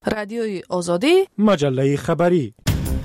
رادیوی آزادی، مجله خبری.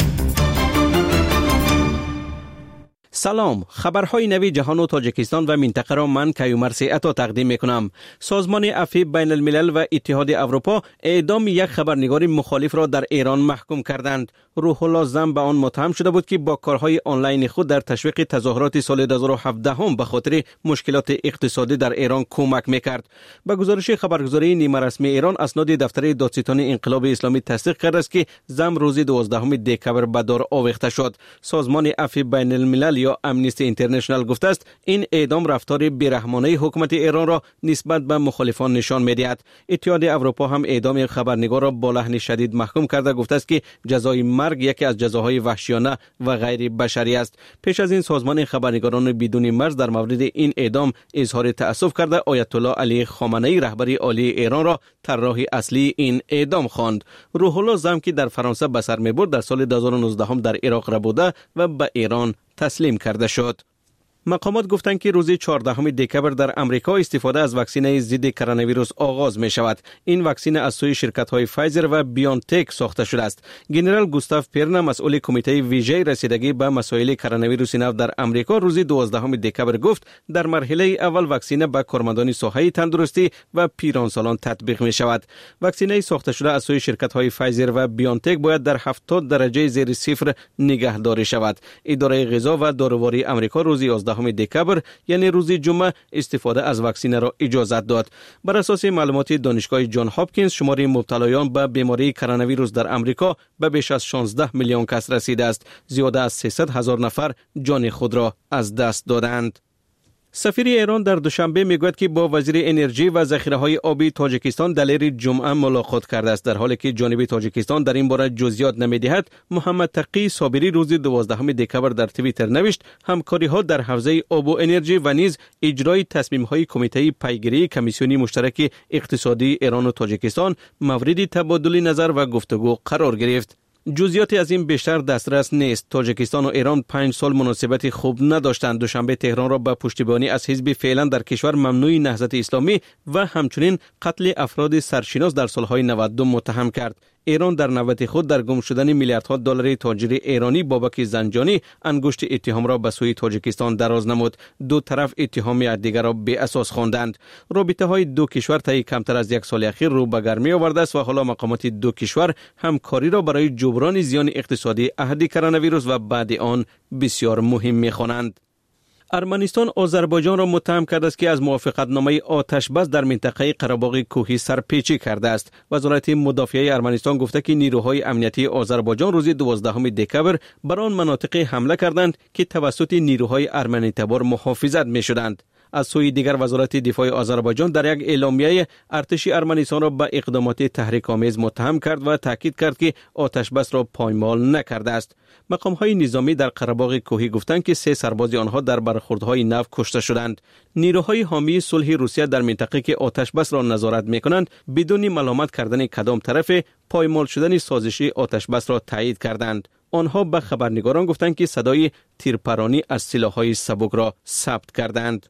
سلام، خبرهای نوی جهان و تاجیکستان و منطقه را من کیومرث عطا تقدیم میکنم. سازمان عفو بین الملل و اتحاد اروپا اعدام یک خبرنگار مخالف را در ایران محکوم کردند. روح الله زم به آن متهم شده بود که با کارهای آنلاین خود در تشویق تظاهرات سال 2017 هم به خاطر مشکلات اقتصادی در ایران کمک میکرد. به گزارش خبرگزاری نیمه رسمی ایران، اسناد دفتر دادستان انقلاب اسلامی تصدیق کرده است که زم روز 12 دکبر به دار آویخته شد. سازمان عفو بین الملل یا امنیستی اینترنشنال گفته است این اعدام رفتار بیرحمانه حکومت ایران را نسبت به مخالفان نشان می‌دهد. اتحاد اروپا هم اعدام خبرنگار را با لحن شدید محکوم کرده گفته است که جزای مرگ یکی از جزاهای وحشیانه و غیر بشری است. پیش از این سازمان خبرنگاران بدون مرز در مورد این اعدام اظهار تأسف کرده آیت الله علی خامنه‌ای رهبر عالی ایران را طراح اصلی این اعدام خواند. روح الله زم که در فرانسه به سر می‌برد در سال 2019 هم در عراق را بوده و به ایران تسلیم کرده شد. مقامات گفتند که روز 14 دکبر در امریکا استفاده از واکسینه ضد کرونا ویروس آغاز می شود. این واکسینه از سوی شرکت‌های فایزر و بیونتک ساخته شده است. ژنرال گوستاو پرنا مسئول کمیته ویژه رسیدگی به مسائل کرونا ویروس نو در امریکا روز 12 دکبر گفت در مرحله اول واکسینه به کارمندان ساحه تندرستی و پیرانسالان تطبیق می شود. واکسینه ساخته شده از سوی شرکت‌های فایزر و بیونتک باید در 70 درجه زیر صفر نگهداری شود. اداره غذا و داروواری امریکا روز 11 دکبر یعنی روز جمعه استفاده از واکسینه را اجازت داد. بر اساس معلومات دانشگاه جان هاپکینز شمار مبتلایان به بیماری کرونا ویروس در امریکا به بیش از 16 میلیون کس رسیده است. زیاده از 300 هزار نفر جان خود را از دست دادند. سفیر ایران در دوشنبه میگوید که با وزیر انرژی و ذخیره‌های آبی تاجیکستان در لیر جمعه ملاقات کرده است. در حالی که جانب تاجیکستان در این باره جزئیات نمی‌دهد، محمد تقی صابری روز 12 دکبر در توییتر نوشت همکاری‌ها در حوزه آب و انرژی و نیز اجرای تصمیم‌های کمیته پیگیری کمیسیونی مشترک اقتصادی ایران و تاجیکستان مورد تبادل نظر و گفتگو قرار گرفت. جزئیاتی از این بیشتر دسترس نیست. تاجیکستان و ایران 5 سال مناسبت خوب نداشتند. دوشنبه تهران را به پشتیبانی از حزب فعلا در کشور ممنوع نهضت اسلامی و همچنین قتل افراد سرشناس در سالهای 92 متهم کرد. ایران در نوبت خود در گم شدن میلیاردها دلار تاجر ایرانی بابک زنجانی انگشت اتهام را به سوی تاجیکستان دراز نمود. دو طرف اتهام یکدیگر را بی اساس خواندند. رابطه های دو کشور طی کمتر از یک سال اخیر رو به گرمی آورده است و حالا مقامات دو کشور همکاری را برای جبران زیان اقتصادی عهد کرونا ویروس و بعد آن بسیار مهم می‌خوانند. ارمنستان آذربایجان را متهم کرده است که از موافقتنامه آتش بس در منطقه قره‌باغ کوهی سرپیچی کرده است. وزارت مدافعه ارمنستان گفته که نیروهای امنیتی آذربایجان روز 12 دکبر بر آن مناطق حمله کردند که توسط نیروهای ارمنی تبار محافظت می‌شدند. از سوی دیگر وزارت دفاع آذربایجان در یک اعلامیه ارتش ارمنستان را به اقدامات تحریک‌آمیز متهم کرد و تاکید کرد که آتش بس را پایمال نکرده است. مقام‌های نظامی در قره‌باغ کوهی گفتند که 3 سرباز آنها در برخوردهای نو کشته شدند. نیروهای حامی صلح روسیه در منطقه که آتش بس را نظارت می‌کنند بدون ملامت کردن کدام طرف پایمال شدن سازشی آتش بس را تایید کردند. آنها به خبرنگاران گفتند که صدای تیرپرانی از سلاح‌های سبک را ثبت کردند.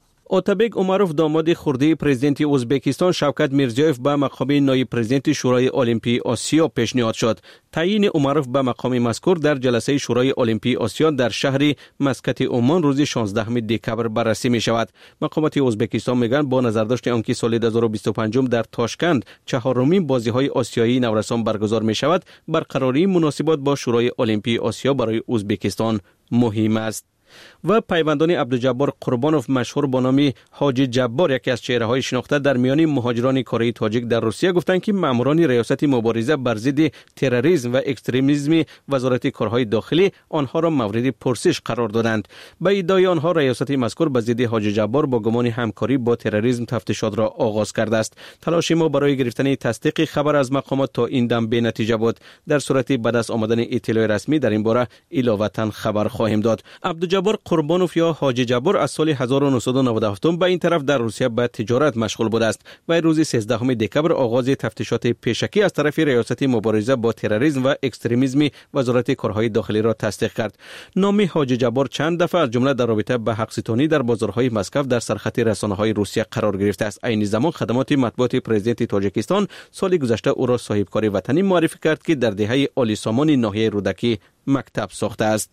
اتابک امروف داماد خردی پرزیدنت ازبکستان شوکت میرزیوف به مقام نایب پرزیدنت شورای المپی آسیا پیشنهاد شد. تعیین امروف به مقام مذکور در جلسه شورای المپی آسیا در شهر مسقط عمان روز 16 دکبر بررسی می شود. مقامات ازبکستان میگن با نظر داشت آنکه سال 2025 در تاشکند چهارمین بازی‌های آسیایی نورسان برگزار می شود، برقراری مناسبات با شورای المپی آسیا برای ازبکستان مهم است. و پیوندان عبدالجبار قربانوف مشهور با نام حاجی جبار یکی از چهره‌های شناخته در میان مهاجران کره تاجیک در روسیه گفتند که ماموران ریاست مبارزه بر ضد تروریسم و اکستریمیسم وزارت کارهای داخلی آنها را مورد پرسش قرار دادند. به ادعای آنها ریاست مذکور به ضد حاجی جبار با گمان همکاری با تروریسم تفتیشات را آغاز کرده است. تلاش ما برای گرفتن تصدیق خبر از مقامات تا این دم بی نتیجه بود. در صورت به دست آمدن اطلاع رسمی در این باره علاوه خبر خواهیم داد. جبار قربانوف یا حاجی جبار از سال 1997 به این طرف در روسیه به تجارت مشغول بوده است و روز 13 دکبر آغاز تفتیشات پیشکی از طرف ریاست مبارزه با تروریسم و اکستریمیسم وزارت کارهای داخلی را تصدیق کرد. نام حاجی جبار چند دفعه از جمله در رابطه با حق‌ستانی در بازارهای مسکو در سرخط رسانه‌های روسیه قرار گرفته است. این زمان خدمات مطبوعات پرزیدنت تاجیکستان سال گذشته او را صاحبکار وطنی معرفی کرد که در دهه آلی سامان ناحیه رودکی مکتب ساخته است.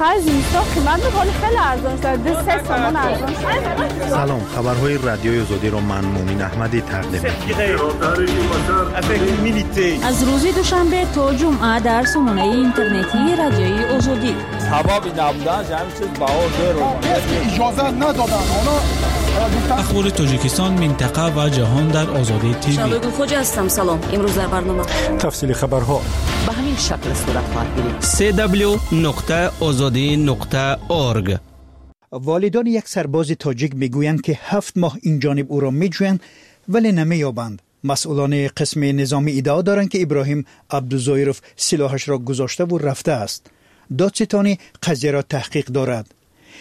سلام، خبرهای رادیوی آزادی را من مومن احمدی تقدیم می‌کنم. از روز دوشنبه تا جمعه در سامانه اینترنتی رادیوی آزادی. حبابی نبودن جمع چیز باور اجازه ندادن. اخبار تاجیکستان، منطقه و جهان در آزادی تیوی. شبگون خوجا هستم. سلام. امروز در برنامه تفصیل خبرها به همین شکل صورت خواهد گرفت. www.azadi.org. والدان یک سرباز تاجیک میگویند که 7 ماه این جانب او را میجویند ولی نمییابند. مسئولان قسم نظامی ادعا دارند که ابراهیم عبدالظاهرов سلاحش را گذاشته و رفته است. دادستانی قضیه را تحقیق دارد.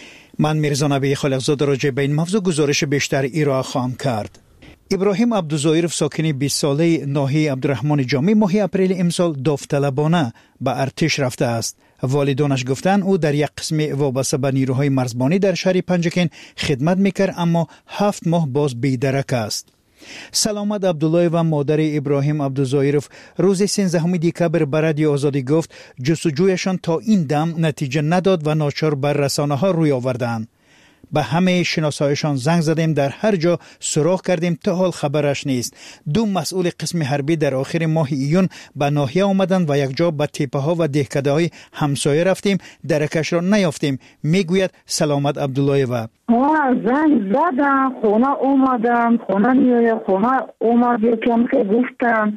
من میرزا نبی خالقزاد راجع به این موضوع گزارش بیشتر ارائه خواهم کرد. ابراهیم عبدالظاهرov ساکن 20 ساله ناحیه عبدالرحمن جامی ماه اپریل امسال داوطلبانه به ارتش رفته است. والدانش گفتند او در یک قسم وابسته به نیروهای مرزبانی در شهر پنجکین خدمت میکرد اما 7 ماه باز بی‌درک است. سلامت عبدالله و مادر ابراهیم عبدالظاهرov روز 13 دکبر به رادیو آزادی گفت جستجویشان تا این دم نتیجه نداد و ناچار بر رسانه‌ها روی آوردند. به همه شناسایشان زنگ زدیم، در هر جا سراغ کردیم، تا حال خبرش نیست. 2 مسئول قسم حربی در آخر ماه ایون به ناحیه آمدند و یک جا به تپه ها و دهکده های همسایه رفتیم، درکش را نیافتیم، میگوید سلامت عبدالله. و زنگ زدم، خونه اومدم، خونه نیاید، خونه اومد یکم که گفتم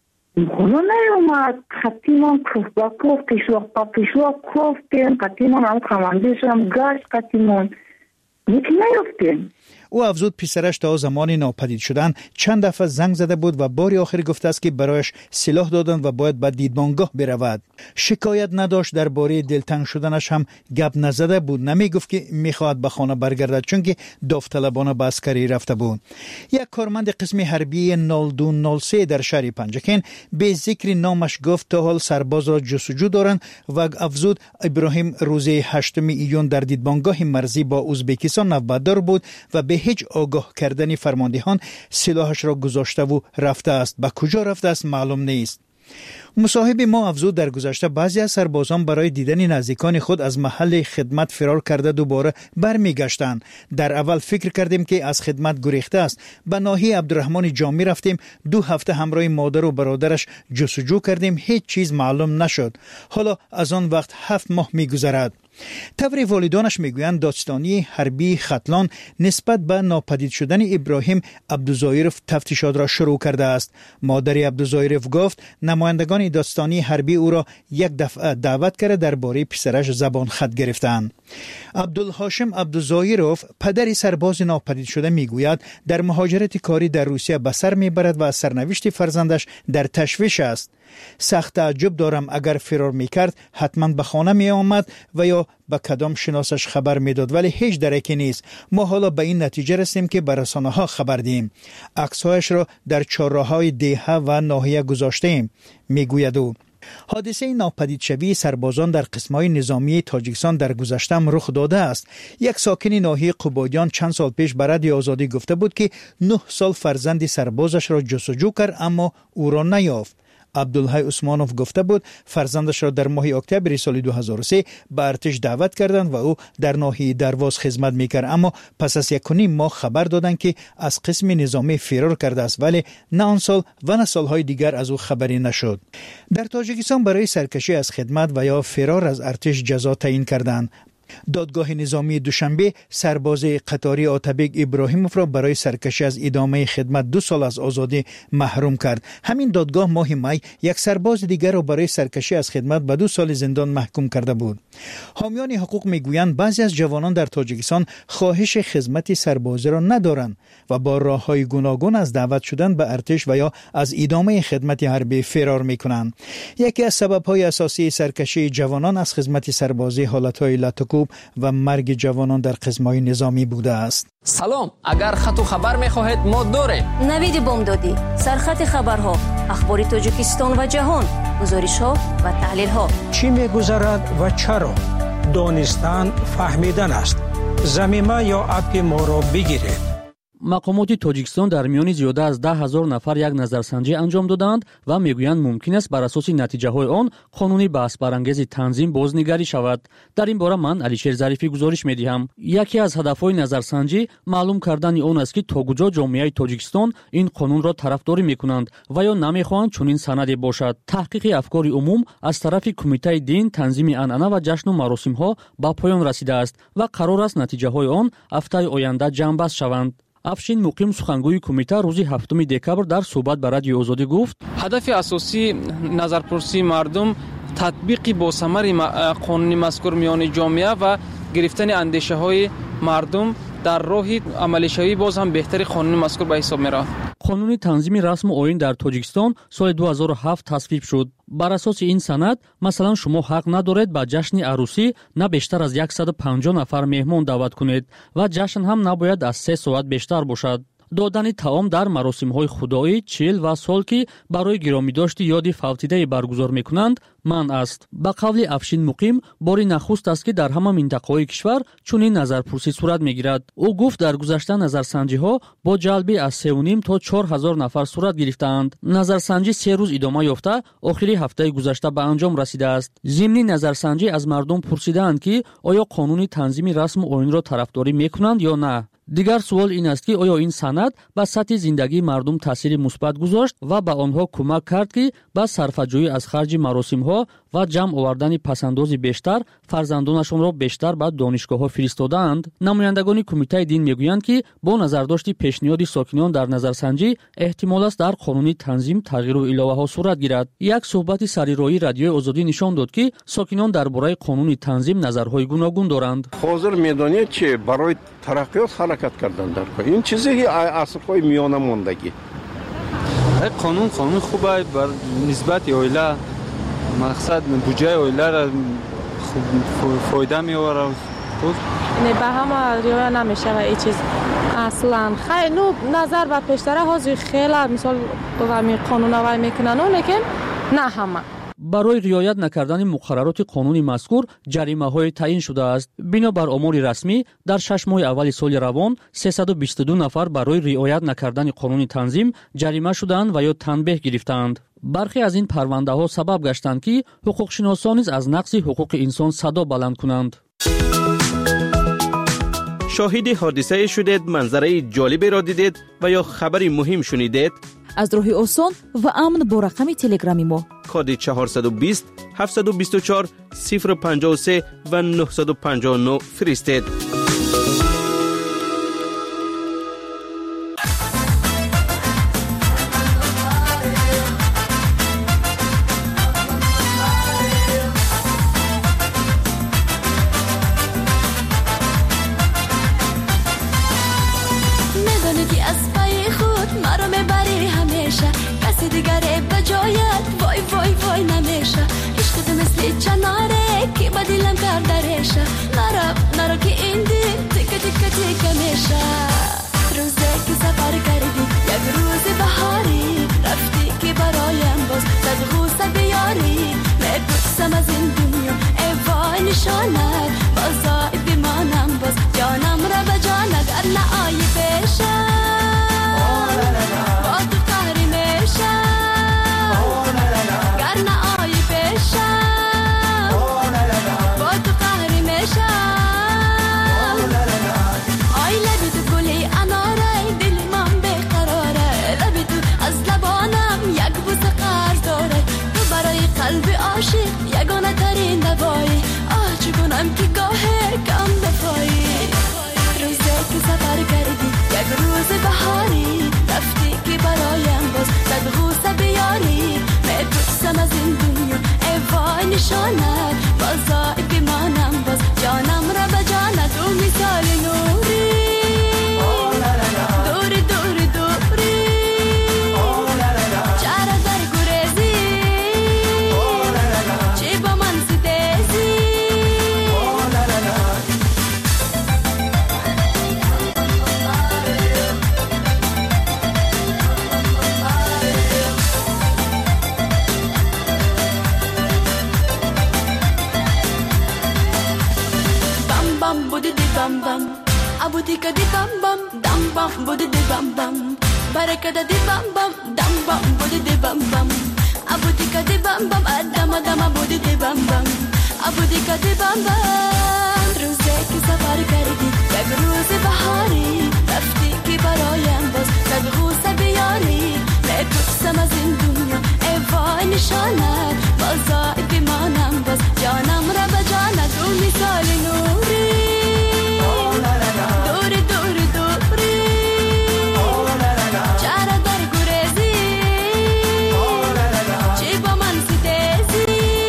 خونه نیومد، خطیمان کف با کف، پیشوا کفتیم، خطیمان هم کماندیشم گشت، خطیمان یکی نیفتیم. او افزود پسرش تا زمان ناپدید شدن چند دفعه زنگ زده بود و بار آخر گفته است که برایش سلاح دادند و باید به دیدبانگاه برود. شکایت نداشت، درباره دلتنگ شدنش هم گپ نزده بود، نمیگفت که میخواهد به خانه برگردد چون که داوطلبانه به عسکری رفته بود. یک کارمند قسم حربی 0203 در شهر پنجکین به ذکر نامش گفت تا حال سرباز را جستجو دارند و افزود ابراهیم روز 8 ایون در دیدبانگاه مرزی با ازبکستان نوبتدار بود و به هیچ آگاه کردن فرماندهان سلاحش را گذاشته و رفته است. به کجا رفته است معلوم نیست. مصاحب ما افزود در گذشته بعضی از سربازان برای دیدن نزدیکان خود از محل خدمت فرار کرده دوباره برمیگشتند. در اول فکر کردیم که از خدمت گریخته است. به ناحیه عبدالرحمن جامی رفتیم، 2 هفته همراه مادر و برادرش جستجو کردیم، هیچ چیز معلوم نشد. حالا از آن وقت 7 ماه میگذرد. طور والدانش میگویند دادستانی حربی ختلان نسبت به ناپدید شدن ابراهیم عبدالظاهرov تفتیشات را شروع کرده است. مادر عبدالظاهرov گفت نمایندگان دادستانی حربی او را یک دفعه دعوت کرده درباره پسرش زبان خط گرفتند. عبدالهاشم عبدالظاهرov پدر سرباز ناپدید شده میگوید در مهاجرت کاری در روسیه به سر میبرد و از سرنوشت فرزندش در تشویش است. سخت تعجب دارم، اگر فرار میکرد حتما به خانه می آمد و یا به کدام شناسش خبر میداد، ولی هیچ درکی نیست. ما حالا به این نتیجه رسیدیم که به رسانه ها خبر دهیم. عکس‌هایش را در چهارراه‌های دهه و ناحیه گذاشتیم، میگوید او. حادثه ناپدید شوی سربازان در قسم‌های نظامی تاجیکستان در گذشته رخ داده است. یک ساکن ناحیه قبادیان چند سال پیش به رادیو آزادی گفته بود که 9 سال فرزند سربازش را جستجو کرد اما او را نیافت. عبدالحی عثمانوف گفته بود فرزندش را در ماه اکتبر سال 2003 به ارتش دعوت کردند و او در ناحیه درواز خدمت میکرد، اما پس از 1.5 ماه خبر دادند که از قسم نظامی فرار کرده است، ولی نه آن سال و نه سالهای دیگر از او خبری نشد. در تاجیکستان برای سرکشی از خدمت و یا فرار از ارتش جزا تعیین کردند. دادگاه نظامی دوشنبه سرباز قطاری آتابک ابراهیموف را برای سرکشی از ادامه خدمت 2 سال از آزادی محروم کرد. همین دادگاه ماه می یک سرباز دیگر را برای سرکشی از خدمت به 2 سال زندان محکوم کرده بود. حامیان حقوق میگویند بعضی از جوانان در تاجیکستان خواهش خدمت سربازی را ندارند و با راههای گوناگون از دعوت شدن به ارتش و یا از ادامه خدمت حربی فرار میکنند. یکی از سبب‌های اساسی سرکشی جوانان از خدمت سربازی حالت‌های لاتکو سرکوب و مرگ جوانان در قسمت‌های نظامی بوده است. سلام، اگر خط و خبر می‌خواهید ما داریم. نوید بامدادی، سرخط خبرها، اخبار تاجیکستان و جهان، گزارش‌ها و تحلیل‌ها. چی می‌گذرد و چرا؟ دانستن فهمیدن است. زمینه یا اپ ما را بگیرید. مقامات تاجیکستان در میان زیاده از 10,000 نفر یک نظرسنجی انجام دادند و میگویند ممکن است بر اساس نتیجه‌های آن قانونی بحث برانگیز تنظیم بازنگری شود. در این باره من علیشیر ظریفی گزارش می‌دهم. یکی از هدف‌های نظرسنجی معلوم کردن آن است که تا کجا جامعه تاجیکستان این قانون را طرفداری می‌کنند و یا نمی‌خواهند چنین سندی باشد. تحقیق افکار عموم از طرف کمیته دین، تنظیم عنعنه و جشن و مراسم‌ها به پایان رسیده است و قرار است نتیجه‌های آن هفته آینده جمع‌بست شوند. افشین مقیم سخنگوی کمیته روز 7 دکبر در صحبت با رادیو آزادی گفت: هدف اساسی نظرپرسی مردم تطبیق با ثمر قانون مذکور میان جامعه و گرفتن اندیشه های مردم در راه عملی شوی باز هم بهتر قانون مذکور به حساب میرود. قانون تنظیم رسم و آیین در تاجیکستان سال 2007 تصویب شد. بر اساس این سند مثلا شما حق ندارید به جشن عروسی نه بیشتر از 150 نفر مهمان دعوت کنید و جشن هم نباید از 3 ساعت بیشتر باشد. دادن طعام در مراسم‌های خدایی، چیل و سال که برای گرامیداشت یاد فوتیده برگزار می‌کنند منع است. به قول افشین مقیم باری نخست است که در همه منطقه‌های کشور چنین نظرپرسی صورت می‌گیرد. او گفت در گذشته نظرسنجی‌ها با جلب از 3.5 تا 4,000 نفر صورت گرفتند. نظرسنجی 3 روز ادامه یافته آخری هفته گذشته به انجام رسیده است. ضمن نظرسنجی از مردم پرسیدند که آیا قانون تنظیم رسم و آیین را طرفداری می‌کنند یا نه. دیگر سوال این است که آیا این سند به سطح زندگی مردم تاثیر مثبت گذاشت و به آنها کمک کرد که با صرفه‌جویی از خرج مراسم‌ها و جمع آوردن پسنداز بیشتر فرزندانشان را بیشتر به دانشگاه‌ها فرستادند. نمایندگان کمیته دین میگویند که با نظرداشت پیشنهاد ساکنان در نظرسنجی احتمال است در قانون تنظیم تغییر و الهه‌ها صورت گیرد. یک صحبت سریرایی رادیو آزادی نشان داد که ساکنان درباره قانون تنظیم نظرهای گوناگون دارند. حاضر می‌دانید که برای ترقیات حرکت کردن در کار این چیزی اصل‌های میانه ماندگی. قانون خوبه بر نسبت اویلا مقصد بودجه اویلا را فایده می‌آورد. نه به همه رعایت نمیشه و این چیز اصلا خیلی نظر و پیشتره هازی خیلی مثال قانون وای میکنن لیکن نه همه. برای رعایت نکردن مقررات قانون مذکور جریمه‌های تعیین شده است. بنابر آمار رسمی در 6 ماه اول سال روان 322 نفر برای رعایت نکردن قانون تنظیم جریمه شدند و یا تنبیه گرفتند. برخی از این پرونده‌ها سبب گشتند که حقوق‌شناسان از نقض حقوق انسان صدا بلند کنند. شاهد حادثه شدید، منظره جالبی را دیدید و یا خبری مهم شنیدید؟ از راه آسان و امن با رقم تلگرامی ما کد 420 724 053 و 959 فرستید. نرا که این bam bam abudika di bam bam dam bam budi di bam bam barakada di bam bam dam bam budi di bam bam abudika di bam bam adama dama budi di bam bam abudika di bam bam روزی که سفر کردی یک روز بهاری رفتی که برایم باز صد غوصه بیاری نپرسم از این دنیا ای وای نشانت بازای بیمانم باز جانم را به جانت رو مثال نوری دوری دوری دوری چرا در گریزی چی با من ستیزی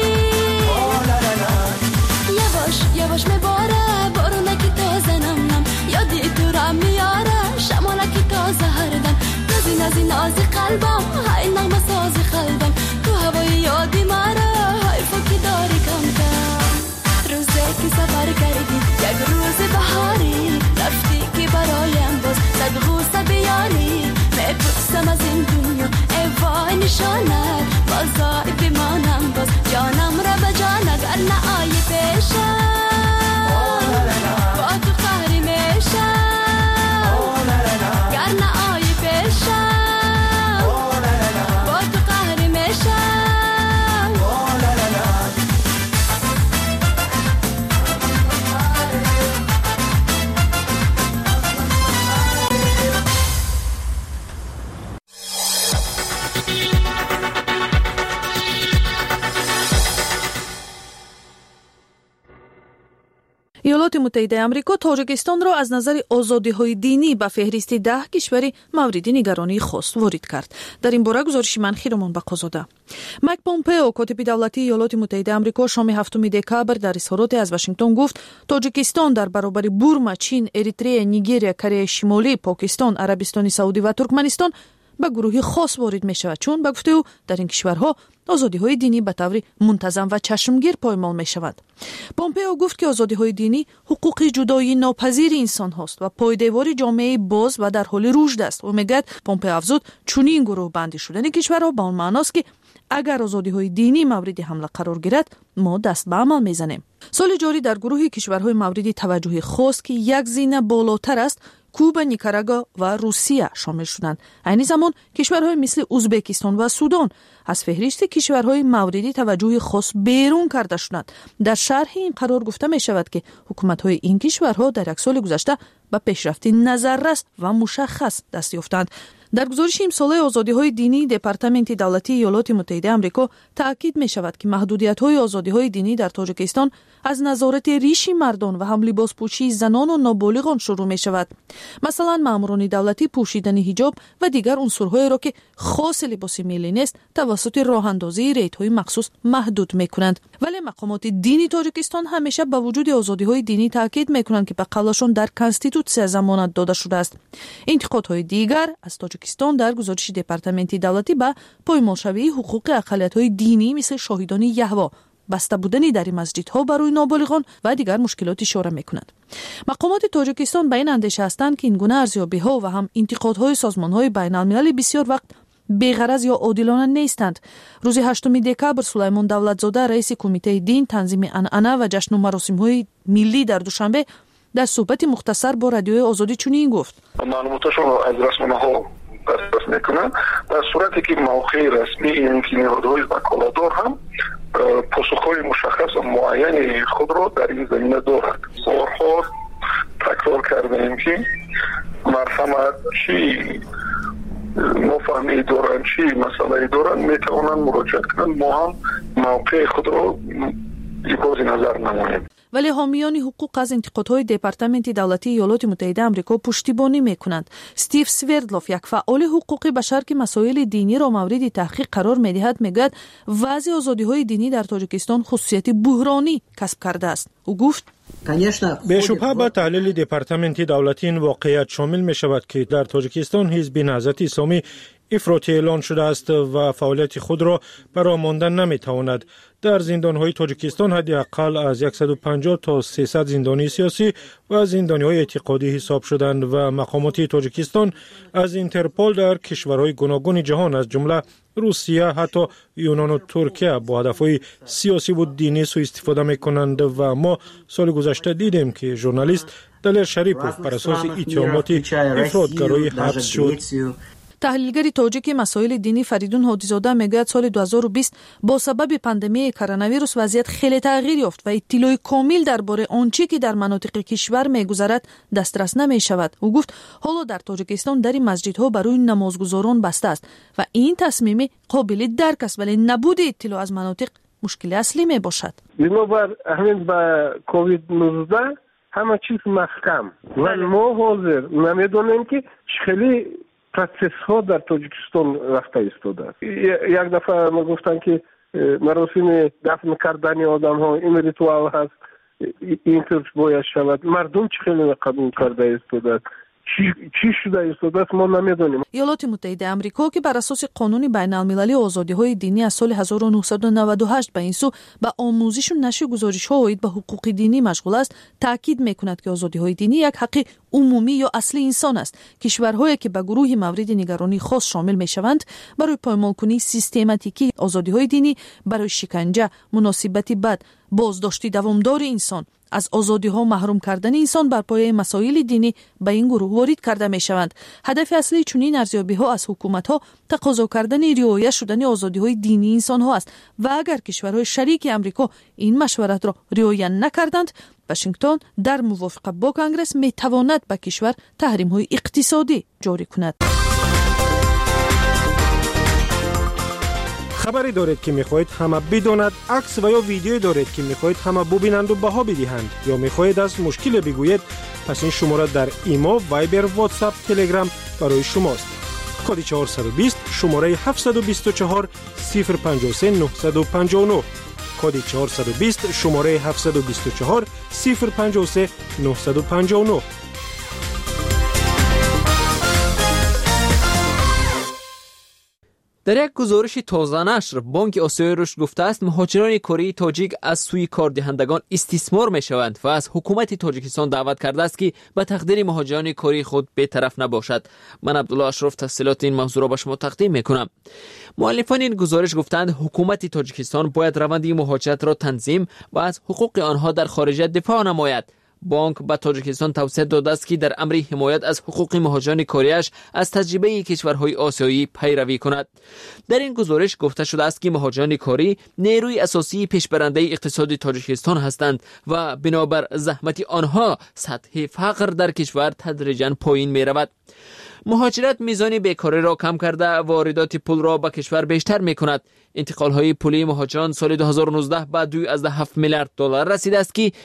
یواش یواش میباره بارونکی تازه نم نم یادی تو را میاره شمالکی تازه هردم نازی نازی نازی قلبم های نغمه سازی قلبم تو هوای یادی ماره های فکی داری کم کم روزی که سفر کردی یک روز بهاری رفتی که برایم باز صد غوصه بیاری میپرسم از این دنیا ای وای نشانت بازای بیمانم باز جانم را به جانت گر نه آیی پیشم با تو قهری میشم گر نه آیی پیشم با تو قهری میشم ایالات متحده آمریکا تاجیکستان را از نظر آزادی‌های دینی به فهرست 10 کشور مورد نگرانی خاص وارد کرد. در این باره گزارش منخیرمان بقازاده. مایک پومپئو کاتب دولتی ایالات متحده آمریکا شام 7 دکبر در اظهارات از واشنگتن گفت تاجیکستان در برابر بورما، چین، اریتره، نیگریا، کره شمالی، پاکستان، عربستان سعودی و ترکمنستان به گروهی خاص وارد می شود، چون به گفته او در این کشورها آزادی‌های دینی به طور منتظم و چشمگیر پایمال می شود. پومپئو گفت که آزادی‌های دینی حقوق جدایی ناپذیر انسان هاست و پایدار جامعه باز و در حال رشد است. و میگوید پومپئو افزود چنین گروه بندی شدن کشورها به آن معناست که اگر آزادی‌های دینی مورد حمله قرار گیرد ما دست به عمل میزنیم. سال جاری در گروه کشورهای مورد توجه خاص که یک زینه بالاتر است کوبا، نیکاراگوا و روسیه شامل شدند. عین زمان کشورهای مثل ازبکستان و سودان از فهرست کشورهای مورد توجه خاص بیرون کرده شدند. در شرح این قرار گفته می شود که حکومت‌های این کشورها در یک سال گذشته به پیشرفت نظررس و مشخص دست یافتند. در گزارش امساله آزادی‌های دینی دپارتمنت دولتی ایالات متحده آمریکا تاکید می شود که محدودیت‌های آزادی‌های دینی در تاجیکستان از نظارت ریشی مردان و هم لباسپوشی زنان و نابالغان شروع می شود. مثلا ماموران دولتی پوشیدن حجاب و دیگر عنصرهایی را که خاص لباس ملی نیست توسط راه‌اندازی ریت‌های مخصوص محدود می کنند. ولی مقامات دینی تاجیکستان همیشه با وجود آزادی‌های دینی تاکید می کنند که به قولشون در کنستیتوسیه ضمانت داده شده است. انتقادهای دیگر از تاجیکستان در گزارش دپارتمنت دولتی به پایمالشوی حقوق اقلیت‌های دینی مثل شاهدان یهوه، بسته بودن در مسجدها برای نابالغان و دیگر مشکلات اشاره می‌کنند. مقامات تاجیکستان به این اندیشه هستند که این گونه ارزیابی‌ها و هم انتقادهای سازمان‌های بین‌المللی بسیار وقت بی‌غرض یا عادلانه نیستند. روز 8 دکبر سلیمان دولتزاده رئیس کمیته دین، تنظیم عنعنه و جشن و مراسم‌های ملی در دوشنبه در صحبت مختصر با رادیوی آزادی چنین گفت: معلوماتشون رو از رسانه‌ها دسترس میکنن در صورتی که موقع رسمی این که نهادهای وکالتدار هم پاسخهای مشخص و معین خود را در این زمینه دارد. بارها تکرار کردیم که مرحمت چی مفاهمی دارن چی مسئله دارن میتوانن مراجعه کنن. ما هم موقع خود را ابراز نظر نماییم. ولی حامیان حقوق از انتقادهای دپارتمنت دولتی ایالات متحده آمریکا پشتیبانی میکنند. استیو سوردلوف، یک فعال حقوق بشر که مسائل دینی را مورد تحقیق قرار میدهد، میگوید وضع آزادی‌های دینی در تاجیکستان خصوصیت بحرانی کسب کرده است. او گفت: بی‌شبهه با تحلیل دپارتمنت دولتی این واقعیت شامل می شود که در تاجیکستان حزب نهضت اسلامی افراطی اعلان شده است و فعالیت خود را برای ماندن نمیتواند. در زندانهای تاجیکستان حداقل از 150 تا 300 زندانی سیاسی و زندانی‌های اعتقادی حساب شدند و مقامات تاجیکستان از اینترپول در کشورهای گوناگون جهان از جمله روسیه، حتی یونان و ترکیه با هدفهای سیاسی و دینی سوء استفاده میکنند و ما سال گذشته دیدیم که ژورنالیست دلیر شریپوف بر اساس اتهامات افراطگرایی حبس شد. تحلیلگری تاجیک مسائل دینی فریدون هادیزاده میگوید سال 2020 با سبب پاندمی کرونا ویروس وضعیت خیلی تغییر یافت و اطلاع کامل درباره آنچه که در مناطق کشور میگذرد دسترس نمیشود. او گفت حالا در تاجیکستان در مسجدها برای نمازگزاران بسته است و این تصمیم قابل درک است، ولی نبود اطلاع از مناطق مشکل اصلی می باشد. بنابر همین با کووید 19 همه چیز محکم و ما حاضر نمیدونیم که خیلی پروسس ها در تاجیکستان رفته ایستاده. یک دفعه ما گفتن که مراسم دفن کردن آدم ها این ریتوال هست، این طور باید شود. مردم چه خیلی قبول کرده ایستاده، چی شده ایستاده است ما نمیدونیم. ایالات متحده آمریکا که بر اساس قانون بین المللی آزادی‌های دینی از سال 1998 به این سو به آموزش و نشر گزارش‌ها آید به حقوق دینی مشغول است، تاکید می‌کند که آزادی‌های دینی یک حق عمومی یا اصلی انسان است. کشورهایی که به گروه مورد نگرانی خاص شامل می‌شوند برای پایمال‌کنی سیستماتیکی آزادی‌های دینی، برای شکنجه، مناسبت بد، بازداشت دوامدار انسان، از آزادی‌ها محروم کردن انسان بر پایه مسائل دینی به این گروه وارد کرده می‌شوند. هدف اصلی چنین ارزیابی‌ها از حکومت‌ها تقاضا کردن رعایت شدن آزادی‌های دینی انسان‌ها است و اگر کشورهای شریک آمریکا این مشورت را رعایت نکردند، واشنگتن در موافقت با کنگره می‌تواند به کشور تحریم‌های اقتصادی جاری کند. خبری دارید که میخواهید همه بداند، عکس و یا ویدیویی دارید که میخواهید همه ببینند و بها بدهند، یا میخواهید از مشکل بگویید، پس این شماره در ایما، وایبر، واتساپ، تلگرام برای شماست. کد 420 شماره 724 053 959. کد 420 شماره 724 053 959. در یک گزارش تازه نشر بانک آسیای رشد گفته است مهاجران کره تاجیک از سوی کاردهندگان استثمار می شوند و از حکومت تاجیکستان دعوت کرده است که به تقدیر مهاجران کره خود بی‌طرف نباشد. من عبدالله اشرف تفصیلات این موضوع را به شما تقدیم می کنم. مؤلفان این گزارش گفتند حکومت تاجیکستان باید روند مهاجرت را تنظیم و از حقوق آنها در خارج دفاع نماید. بانک به تاجیکستان توصیه داده است که در امر حمایت از حقوق مهاجران کره از تجربه کشورهای آسیایی پیروی کند. در این گزارش گفته شده است که مهاجران کره نیروی اساسی پیشبرنده اقتصاد تاجیکستان هستند و بنابر زحمت آنها سطح فقر در کشور تدریجاً پایین می رود. مهاجرت میزان بیکاری را کم کرده، واردات پول را به کشور بیشتر می کند. انتقال های پولی مهاجران سال 2019 به 2.7 میلیارد دلار رسیده است که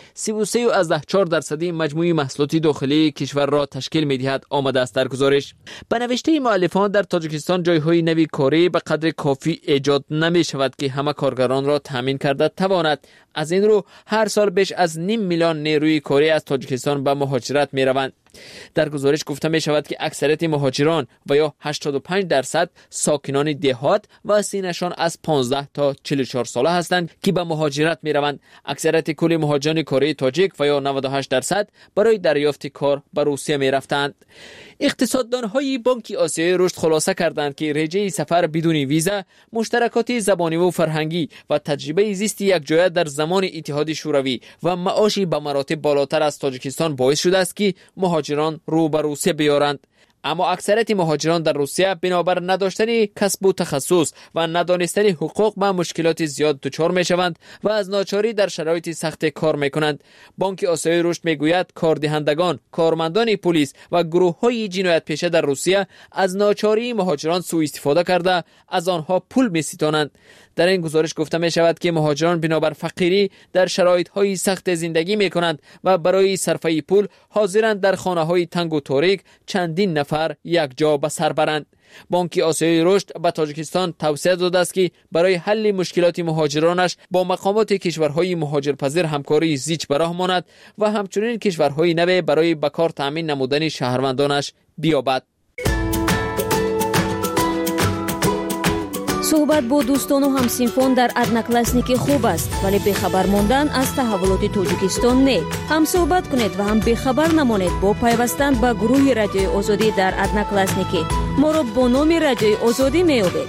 33.4% مجموعی محصولات داخلی کشور را تشکیل می دهد، آمده است در گزارش. به نوشته مؤلفان در تاجیکستان جایهای نوی کاری به قدر کافی ایجاد نمی شود که همه کارگران را تامین کرده تواند. از این رو هر سال بیش از 0.5 میلیون نیروی کاری از تاجیکستان به مهاجرت می روند. در گزارش گفته می شود که اکثریت مهاجران و یا 85% ساکنان دهات و سنشان از 15 تا 44 ساله هستند که به مهاجرت می روند. اکثریت کل مهاجران کره تاجیک و یا 98% برای دریافت کار به روسیه می رفتند. اقتصاددان های بانک آسیای رشد خلاصه کردند که رجه سفر بدون ویزا، مشترکات زبانی و فرهنگی و تجربه زیست یک جایه در زمان اتحاد شوروی و معاشی به مراتب بالاتر از تاجیکستان باعث شده است که مهاجران رو به روسیه بیارند. اما اکثریت مهاجران در روسیه بنابر نداشتن کسب و تخصص و ندانستن حقوق به مشکلات زیاد دچار می شوند و از ناچاری در شرایط سخت کار می کنند. بانک آسیای رشد می گوید کاردهندگان، کارمندان پلیس و گروه های جنایت پیشه در روسیه از ناچاری مهاجران سوء استفاده کرده از آنها پول می ستانند. در این گزارش گفته می شود که مهاجران بنابر فقیری در شرایط های سخت زندگی می کنند و برای صرفه پول حاضرند در خانه های تنگ و تاریک چندین نفر یک جا به سر برند. بانک آسیای رشد به تاجیکستان توصیه داده است که برای حل مشکلات مهاجرانش با مقامات کشورهای مهاجرپذیر همکاری زیچ به راه ماند و همچنین کشورهای نو برای به کار تامین نمودن شهروندانش بیابد. суҳбат бо дӯстону ҳамсинфон дар одноклассники хуб аст, вале бехабар мондан аз таҳаввулоти Тоҷикистон не. ҳам суҳбат кунед ва ҳам бехабар намонед бо пайвастан ба гурӯҳи Радиои Озодӣ дар одноклассники. моро бо номи Радиои Озодӣ меёбед.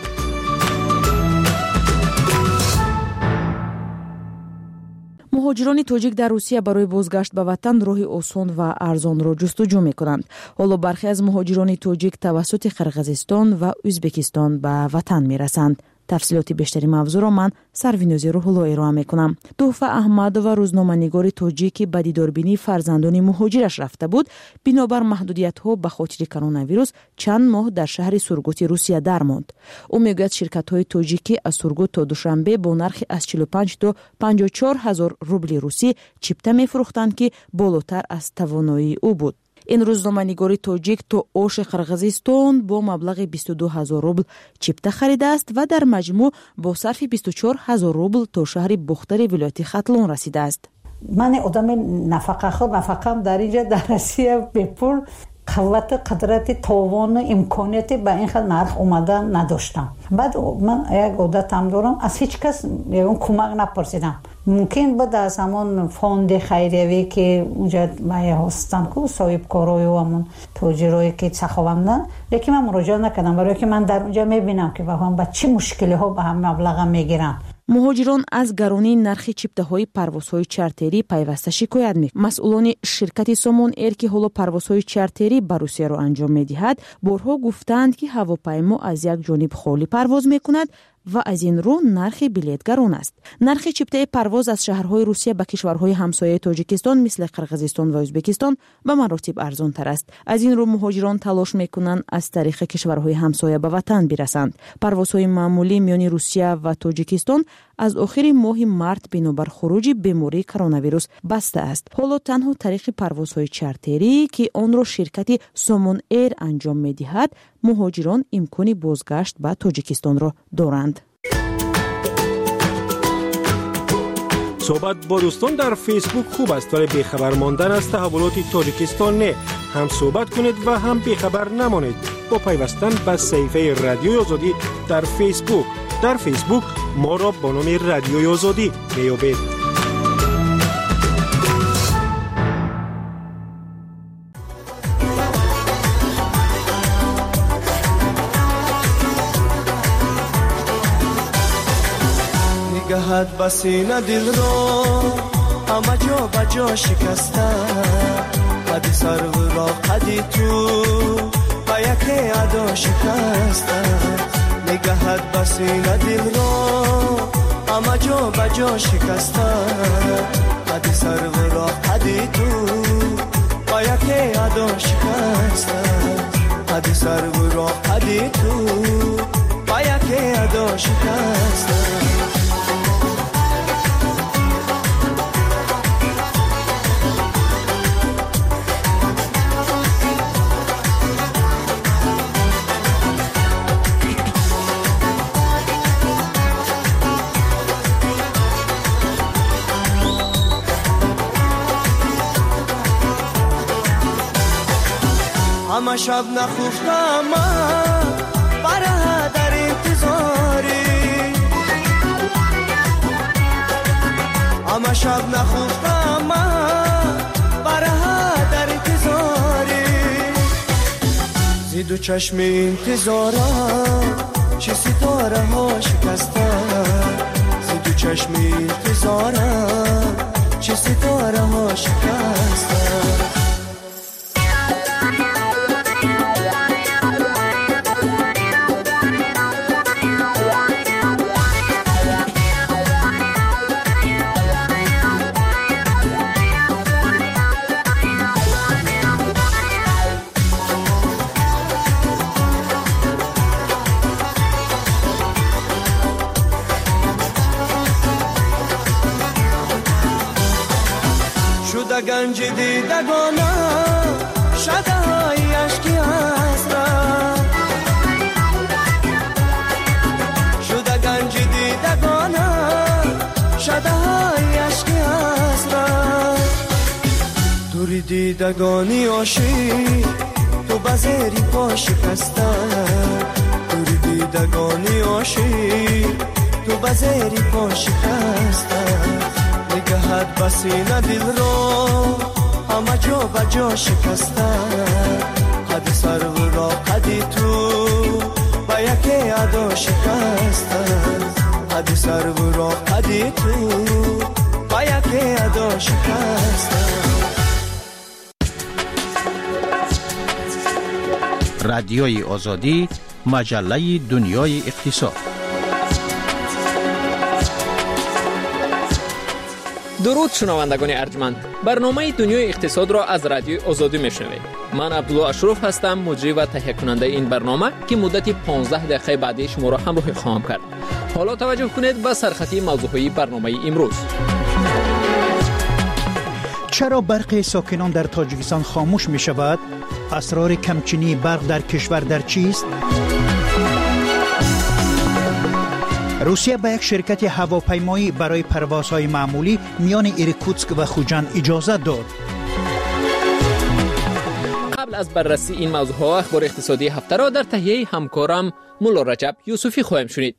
муҳоҷирони тоҷик дар Русия барои бозгашт ба ватан роҳи осон ва арзонро ҷустуҷӯ мекунанд. ҳоло бархе аз муҳоҷирони тоҷик тавассути Қирғизистон ва Ӯзбекистон ба ватан мерасанд. тафсилоти бештари мавзӯъро ман Сарвинози Рӯҳулло ироа мекунам. Туҳфа Аҳмадова, рӯзноманигори тоҷики ба дидорбинии фарзандони муҳоҷираш рафта буд. бинобар маҳдудиятҳо ба хотири коронавирус чанд моҳ дар шаҳри Сургути Русия дармонд. ӯ мегӯяд ширкатҳои тоҷикӣ аз Сургут то Душанбе бо нархи аз 45 то 54 ҳазор рубли русӣ чипта мефурӯхтанд, ки болотар аз тавоноии ӯ буд. ин рӯзноманигори тоҷик то Оши Қирғизистон бо маблағи 22 ҳазор рубл чипта харидааст ва дар маҷмӯъ бо сарфи 24 ҳазор рубл то шаҳри Бухтари вилояти Хатлон расидааст. ман одами нафақам дар инҷа дар Россия бепул қуввату қудрати товону имконияти ба ин хел нарх омадан надоштам. баъд ман як одатам дорам, аз ҳеҷ кас ягон кӯмак напурсидам. мумкин буд аз ҳамон фонди хайриявӣ ки унҷа ҳастанд ку соҳибкорою ҳамон тоҷирое ки саховандан, лекин ман муроҷиат накардам, барое ки ман дар унҷа мебинам ки ба чӣ мушкилиҳо ба ҳам маблағам мегиранд. муҳоҷирон аз гаронии нархи чиптаҳои парвозҳои чартерӣ пайваста шикоят мекунанд. масъулони ширкати Somon Air ки ҳоло парвозҳои чартерӣ ба Русияро анҷом медиҳад, борҳо гуфтанд ки ҳавопаймо аз як ҷониб холӣ парвоз мекунад ва аз ин рӯ нархи билет гарон аст. нархи чиптаи парвоз аз шаҳрҳои Русия ба кишварҳои ҳамсояи Тоҷикистон мисли Қирғизистон ва Ӯзбекистон ба маротиб арзонтар аст. аз ин рӯ муҳоҷирон талош мекунанд аз тариқи кишварҳои ҳамсоя ба ватан бирасанд. парвозҳои маъмулӣ миёни Русия ва Тоҷикистон аз охири моҳи март бинобар хуруҷи бемории коронавирус баста аст. ҳоло танҳо тариқи парвозҳои чартерӣ ки онро ширкати Somon Air анҷом медиҳад, муҳоҷирон имкони бозгашт ба Тоҷикистонро доранд. صحبت با دوستان در فیسبوک خوب است، ولی بیخبر ماندن از تحولات تاجیکستان نه. هم صحبت کنید و هم بیخبر نمانید با پیوستن به صفحه رادیوی آزادی در فیسبوک. در فیسبوک ما را با نام رادیوی آزادی میابید. نگهت بسینه دل رو همه جا بجا شکسته، قدی سر را قدی تو با یکی ادا شکسته. نگهت بسینه دل رو همه جا بجا شکسته، قدی سر را قدی تو با یکی ادا شکسته. قدی سر را قدی تو با یکی ادا شکسته. همه شب نخفتم برای در انتظاری، همه شب نخفتم برای در انتظاری. زید و چشم انتظارم چه ستاره ها شکسته، زید و چشم انتظارم چه ستاره ها شکسته. گنج دیدگانه شده های عشقی حسرت، شده گنج دیدگانه شده های عشقی حسرت. دوری دیدگانی عاشق تو بزیری پا شکسته، دوری دیدگانی عاشق تو بزیری پا شکسته نگهت بسینه دل را همه جا بجا شکسته قد سر و را قدی تو با یکی ادا شکسته قد سر و را قدی تو با یکی ادا شکسته. رادیوی آزادی، مجله دنیای اقتصاد. درود شنوندگان ارجمند، برنامه دنیای اقتصاد را از رادیوی آزادی میشنوید. من عبدالله اشرف هستم، مجری و تهیه کننده این برنامه که مدت 15 دقیقه بعدی شما را همراهی خواهم کرد. حالا توجه کنید به سرخطی موضوعی برنامه امروز. چرا برق ساکنان در تاجیکستان خاموش می شود؟ اسرار کمچینی برق در کشور در چیست؟ روسیه به یک شرکت هواپیمایی برای پروازهای معمولی میان ایرکوتسک و خوجند اجازه داد. قبل از بررسی این موضوعها اخبار اقتصادی هفته را در تهیه همکارم مولا رجب یوسفی خواهیم شنید.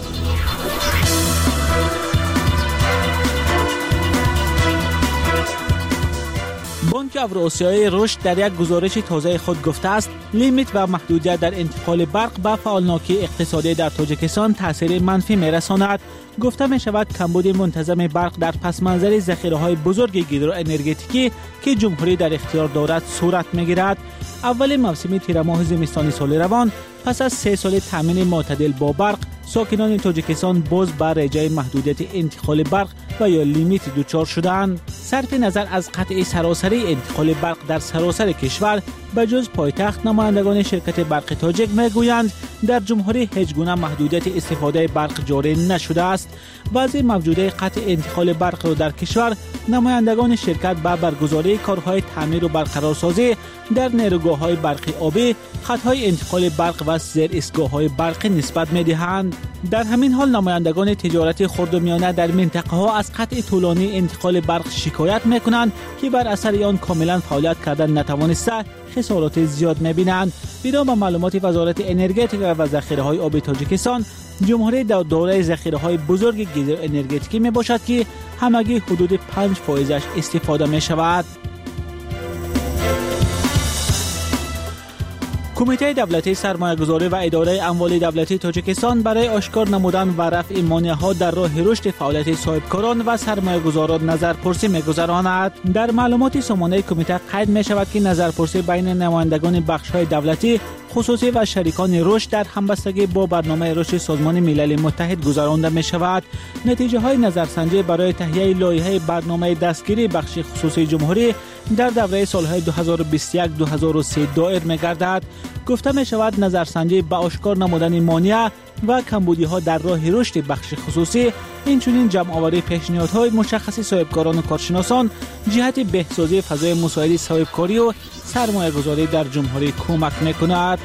بانک اوراسیایی رشد در یک گزارش تازه خود گفته است لیمیت و محدودیت در انتقال برق به فعالناکی اقتصادی در تاجیکستان تاثیر منفی می‌رساند. گفته می‌شود کمبود منتظم برق در پس منظر ذخیره‌های بزرگ گیدروانرژتیکی که جمهوری در اختیار دارد صورت می‌گیرد. اول موسم تیر ماه زمستانی سال روان پس از 3 سال تامین معتدل با برق، ساکنان تاجیکستان باز بر رجای محدودیت انتقال برق و یا لیمیت دچار شدند. صرف نظر از قطع سراسری انتقال برق در سراسر کشور، بجز پایتخت، نمایندگان شرکت برق تاجیک میگویند در جمهوری هیچ گونه محدودیت استفاده برق جاری نشده است. وضع موجود قطع انتقال برق را در کشور نمایندگان شرکت به برگزاری کارهای تعمیر و برقرارسازی در نیروگاه‌های برقی آبی، خط‌های انتقال برق و زیر ایستگاه‌های برقی نسبت می‌دهند. در همین حال نمایندگان تجارت خرد و میانه در منطقه‌ها از قطع طولانی انتقال برق شکایت می‌کنند که بر اثر آن کاملا فعالیت کردن نتوانسته خسارات زیاد می‌بینند. بنا به معلومات وزارت انرژتیک و ذخیره‌های آبی تاجیکستان، جمهوری دارای ذخیره‌های بزرگ گیدروانرژتیکی میباشد که همگی حدود 5% استفاده می‌شود. کمیته دولتی سرمایه‌گذاری و اداره اموال دولتی تاجیکستان برای آشکار نمودن و رفع مانع‌ها در راه رشد فعالیت صاحبکاران و سرمایه‌گذاران نظرپرسی می‌گذراند. در معلومات سامانه کمیته قید می‌شود که نظرپرسی بین نمایندگان بخش‌های دولتی، خصوصی و شریکان رشد در همبستگی با برنامه رشد سازمان ملل متحد گذرانده می‌شود. نتیجه‌های نظرسنجی برای تهیه لایحه برنامه دستگیری بخش خصوصی جمهوری در دوره سال‌های 2021-2030 دایر می‌گردد. گفته می‌شود نظرسنجی به آشکار نمودن مانع و کمبودی‌ها در راه رشد بخش خصوصی، اینچنین جمع‌آوری پیشنهادهای مشخص صاحبکاران و کارشناسان جهت بهسازی فضای مساعد صاحبکاری و سرمایه‌گذاری در جمهوری کمک می‌کند.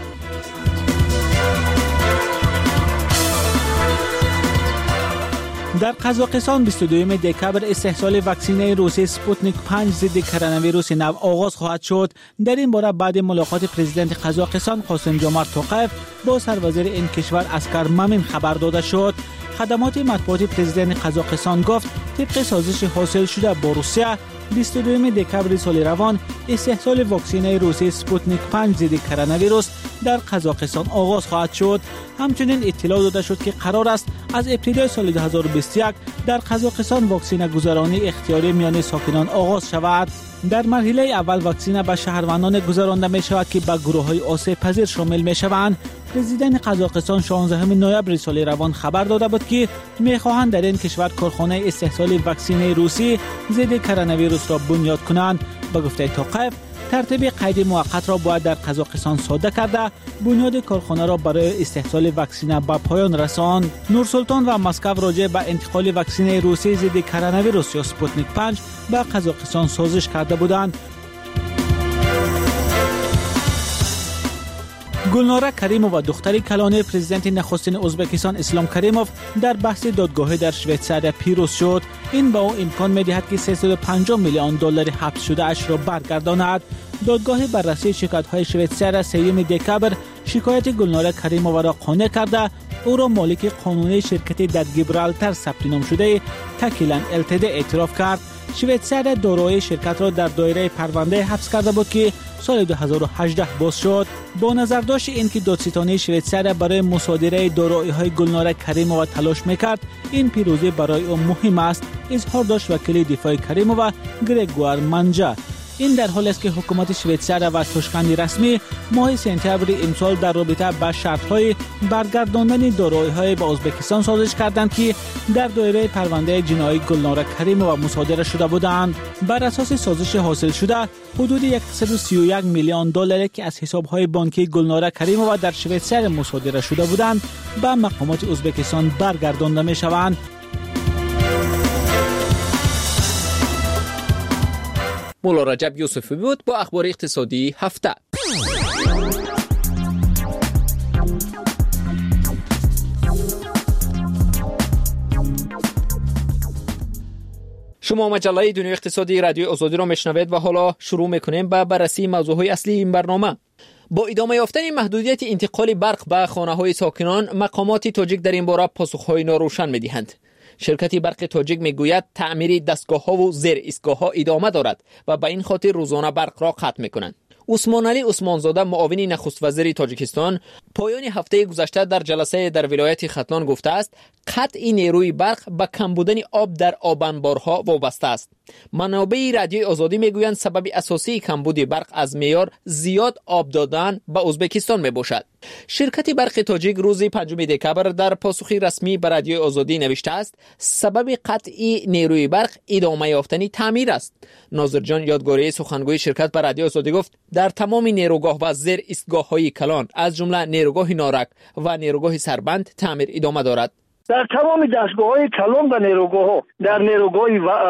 در قزاقستان 22 دکبر استحصال واکسن روسی سپوتنیک 5 ضد کرونا ویروس نو آغاز خواهد شد. در این باره بعد ملاقات پرزیدنت قزاقستان قاسم جمعت توقیف با سروزیر این کشور اسکر مامین خبر داده شد. خدمات مطبوعاتی پرزیدنت قزاقستان گفت طبق سازش حاصل شده با روسیه 22 دکبر سال روان استحصال واکسن روسی سپوتنیک 5 ضد کرونا ویروس در قزاقستان آغاز خواهد شد. همچنین اطلاع داده شد که قرار است از ابتدای سال 2021 در قزاقستان واکسن گذرانی اختیاری میان ساکنان آغاز شود. در مرحله اول واکسن به شهروندان گذرانده می شود که به گروه‌های آسیب پذیر شامل می شوند. پرزیدنت قزاقستان 16 نوامبر سال روان خبر داده بود که می‌خواهند در این کشور کارخانه استحصال واکسن روسی ضد کرونا ویروس را بنیاد کنند. به گفته توقیف ترتیب قید موقت را باید در قزاقستان صادر کرده بنیاد کارخانه را برای استحصال واکسن به پایان رساند. نورسلطان و مسکو راجع به انتقال واکسن روسی ضد کرونا ویروس یا سپوتنیک 5 به قزاقستان سازش کرده بودند. گلناره کریموف و دختر کلانه پرزیدنت نخستین ازبکستان اسلام کریموف در بحث دادگاهی در شویتزار پیروز شد. این به او امکان می‌دهد که 350 میلیون دلار حبس شده اش را برگرداند. دادگاه بررسی شکایت‌های شویتزار 3 دکبر شکایت گلنار کریمووا را قانع کرده او را مالک قانونی شرکتی در گیبرالتر ثبت نام شده تکیلن التد اعتراف کرد. شویتسر دارایی شرکت را در دایره پرونده حبس کرده بود که سال 2018 باز شد. با نظر داشت اینکه دادستانی شویتسر برای مصادره دارایی‌های گلنار کریمووا تلاش میکرد، این پیروزی برای او مهم است، اظهار داشت وکیل دفاع کریمووا گرگوار منجا. این در حالی است که حکومت شویتسر و توشکند رسمی ماه سپتامبر امسال در رابطه با شرط‌های برگرداندن دارایی‌های به ازبکستان سازش کردند که در دایره پرونده جنایی گلنار کریمووا مصادره شده بودند. بر اساس سازش حاصل شده حدود 131 میلیون دلار که از حساب‌های بانکی گلنار کریمووا در شویتسر مصادره شده بودند به مقامات ازبکستان برگردانده می‌شوند. مولا رجب یوسفی بود با اخبار اقتصادی هفته. شما مجله دنیای اقتصادی رادیو آزادی را میشنوید و حالا شروع میکنیم با بررسی موضوعهای اصلی این برنامه. با ادامه یافتن محدودیت انتقال برق به خانه‌های ساکنان، مقامات تاجیک در این باره پاسخ‌های ناروشن می‌دهند. شرکت برق تاجیک میگوید تعمیر دستگاه‌ها و زیر ایستگاه‌ها ادامه دارد و به این خاطر روزانه برق را قطع می‌کنند. عثمان علی عثمانزاده معاون نخست وزیر تاجیکستان پایان هفته گذشته در جلسه در ولایت ختلان گفته است قطع نیروی برق به کم بودن آب در آبانبارها وابسته است. منابع رادیوی آزادی میگویند سبب اساسی کمبود برق از معیار زیاد آب دادن به ازبکستان میباشد. شرکت برق تاجیک روز 5 دکمبر در پاسخی رسمی به رادیوی آزادی نوشته است سبب قطع نیروی برق ادامه یافتن تعمیر است. ناظر جان یادگاری سخنگوی شرکت به رادیوی آزادی گفت در تمام نیروگاه و زیر ایستگاه‌های کلان از جمله نیروگاه نارک و نیروگاه سربند تعمیر ادامه دارد. در تمام دستگاه‌های کلان و نیروگاه‌ها، در نیروگاه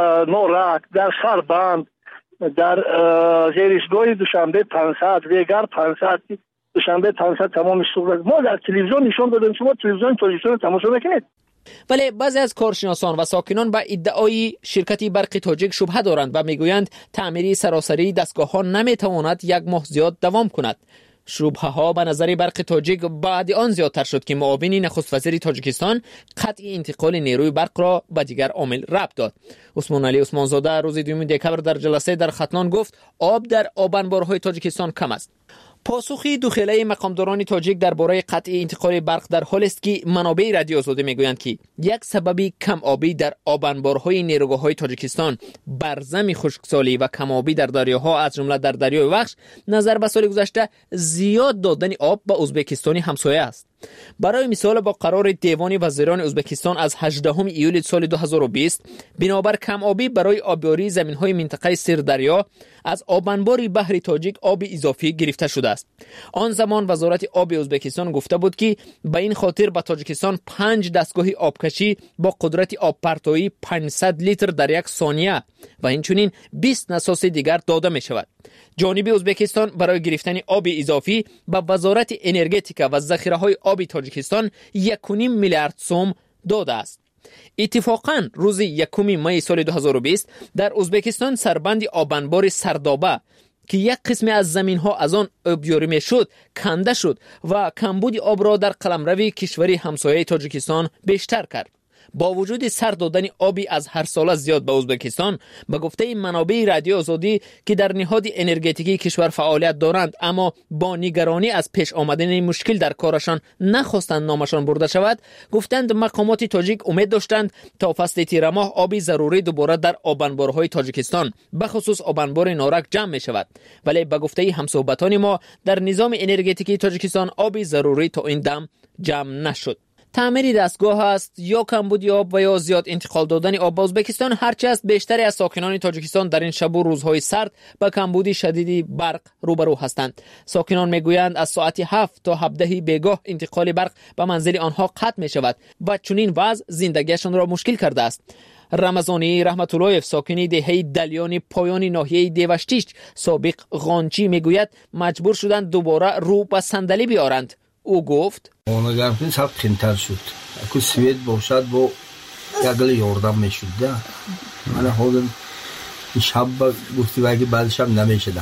نارک، در سربند، در زیر ایستگاه دوشنبه 500 دیگر 500 دوشنبه 500 تمام صورت ما در تلویزیون نشون دادیم. شما تلویزیون تاجیکستان تماشا نکنید. ولی بعضی از کارشناسان و ساکنان به ادعای شرکت برق تاجیک شبهه دارند و میگویند تعمیری سراسری دستگاه‌ها نمیتواند یک ماه زیاد دوام کند. شبهه ها به نظر برق تاجیک بعد آن زیادتر شد که معاون نخست وزیر تاجیکستان قطع انتقال نیروی برق را به دیگر عامل ربط داد. عثمان علی عثمانزاده روز 2 دکمبر در جلسه در ختلان گفت آب در آبانبارهای تاجیکستان کم است. پاسخی دخیله مقامداران تاجیک درباره قطع انتقال برق در حالی است که منابع رادیو آزادی میگویند که یک سببی کم آبی در آبانبارهای نیروگاه‌های تاجیکستان، برزم خشکسالی و کم آبی در دریاها از جمله در دریای وخش نظر به سال گذشته زیاد دادن آب به ازبکستان همسایه است. برای مثال با قرار دیوان وزیران ازبکستان از 18 ایول سال 2020 بنابر کم آبی برای آبیاری زمین‌های منطقه سردریا از آبانبار بحر تاجیک آب اضافی گرفته شده است. آن زمان وزارت آب ازبکستان گفته بود که به این خاطر به تاجیکستان 5 دستگاه آبکشی با قدرت آب پرتایی 500 لیتر در یک ثانیه و اینچنین 20 نساج دیگر داده می شود. جانب ازبکستان برای گرفتن آب اضافی به وزارت انرژتیک و ذخیره‌های آب تاجیکستان 1.5 میلیارد سوم داده است. اتفاقاً روز 1 می سال 2020 در ازبکستان سربند آبانبار سردابه که یک قسم از زمین‌ها از آن آبیاری می‌شد کنده شد و کمبود آب را در قلمرو کشوری همسایه تاجیکستان بیشتر کرد. با وجود سر دادن آبی از هر ساله زیاد به ازبکستان، به گفته منابع رادیو آزادی که در نهاد انرژتیکی کشور فعالیت دارند اما با نگرانی از پیش آمدن مشکل در کارشان نخواستند نامشان برده شود، گفتند مقامات تاجیک امید داشتند تا فصل تیر ماه آبی ضروری دوباره در آبانبارهای تاجیکستان به خصوص آبانبار نارک جمع می شود. ولی به گفته همصحبتان ما در نظام انرژتیکی تاجیکستان آبی ضروری تا این دم جمع نشد. تعمیر دستگاه است یا کمبود آب و یا زیاد انتقال دادن آب به ازبکستان هرچه است بیشتری از ساکنان تاجیکستان در این شب و روزهای سرد با کمبود شدید برق روبرو هستند. ساکنان میگویند از ساعت 7 تا 17 بیگاه انتقال برق به منزل آنها قطع می شود و چنین وضع زندگیشان را مشکل کرده است. رمضانی رحمت الله ساکنی دهه دلیان پایان ناحیه دیوشتیش سابق غانچی میگوید مجبور شدند دوباره رو به صندلی بیارند. او گفت اونگرفین سب خینتر شد اکو سوید باشد با یگل یاردم میشد ده من خودم شب گفتی بگی بعدش هم نمیشدم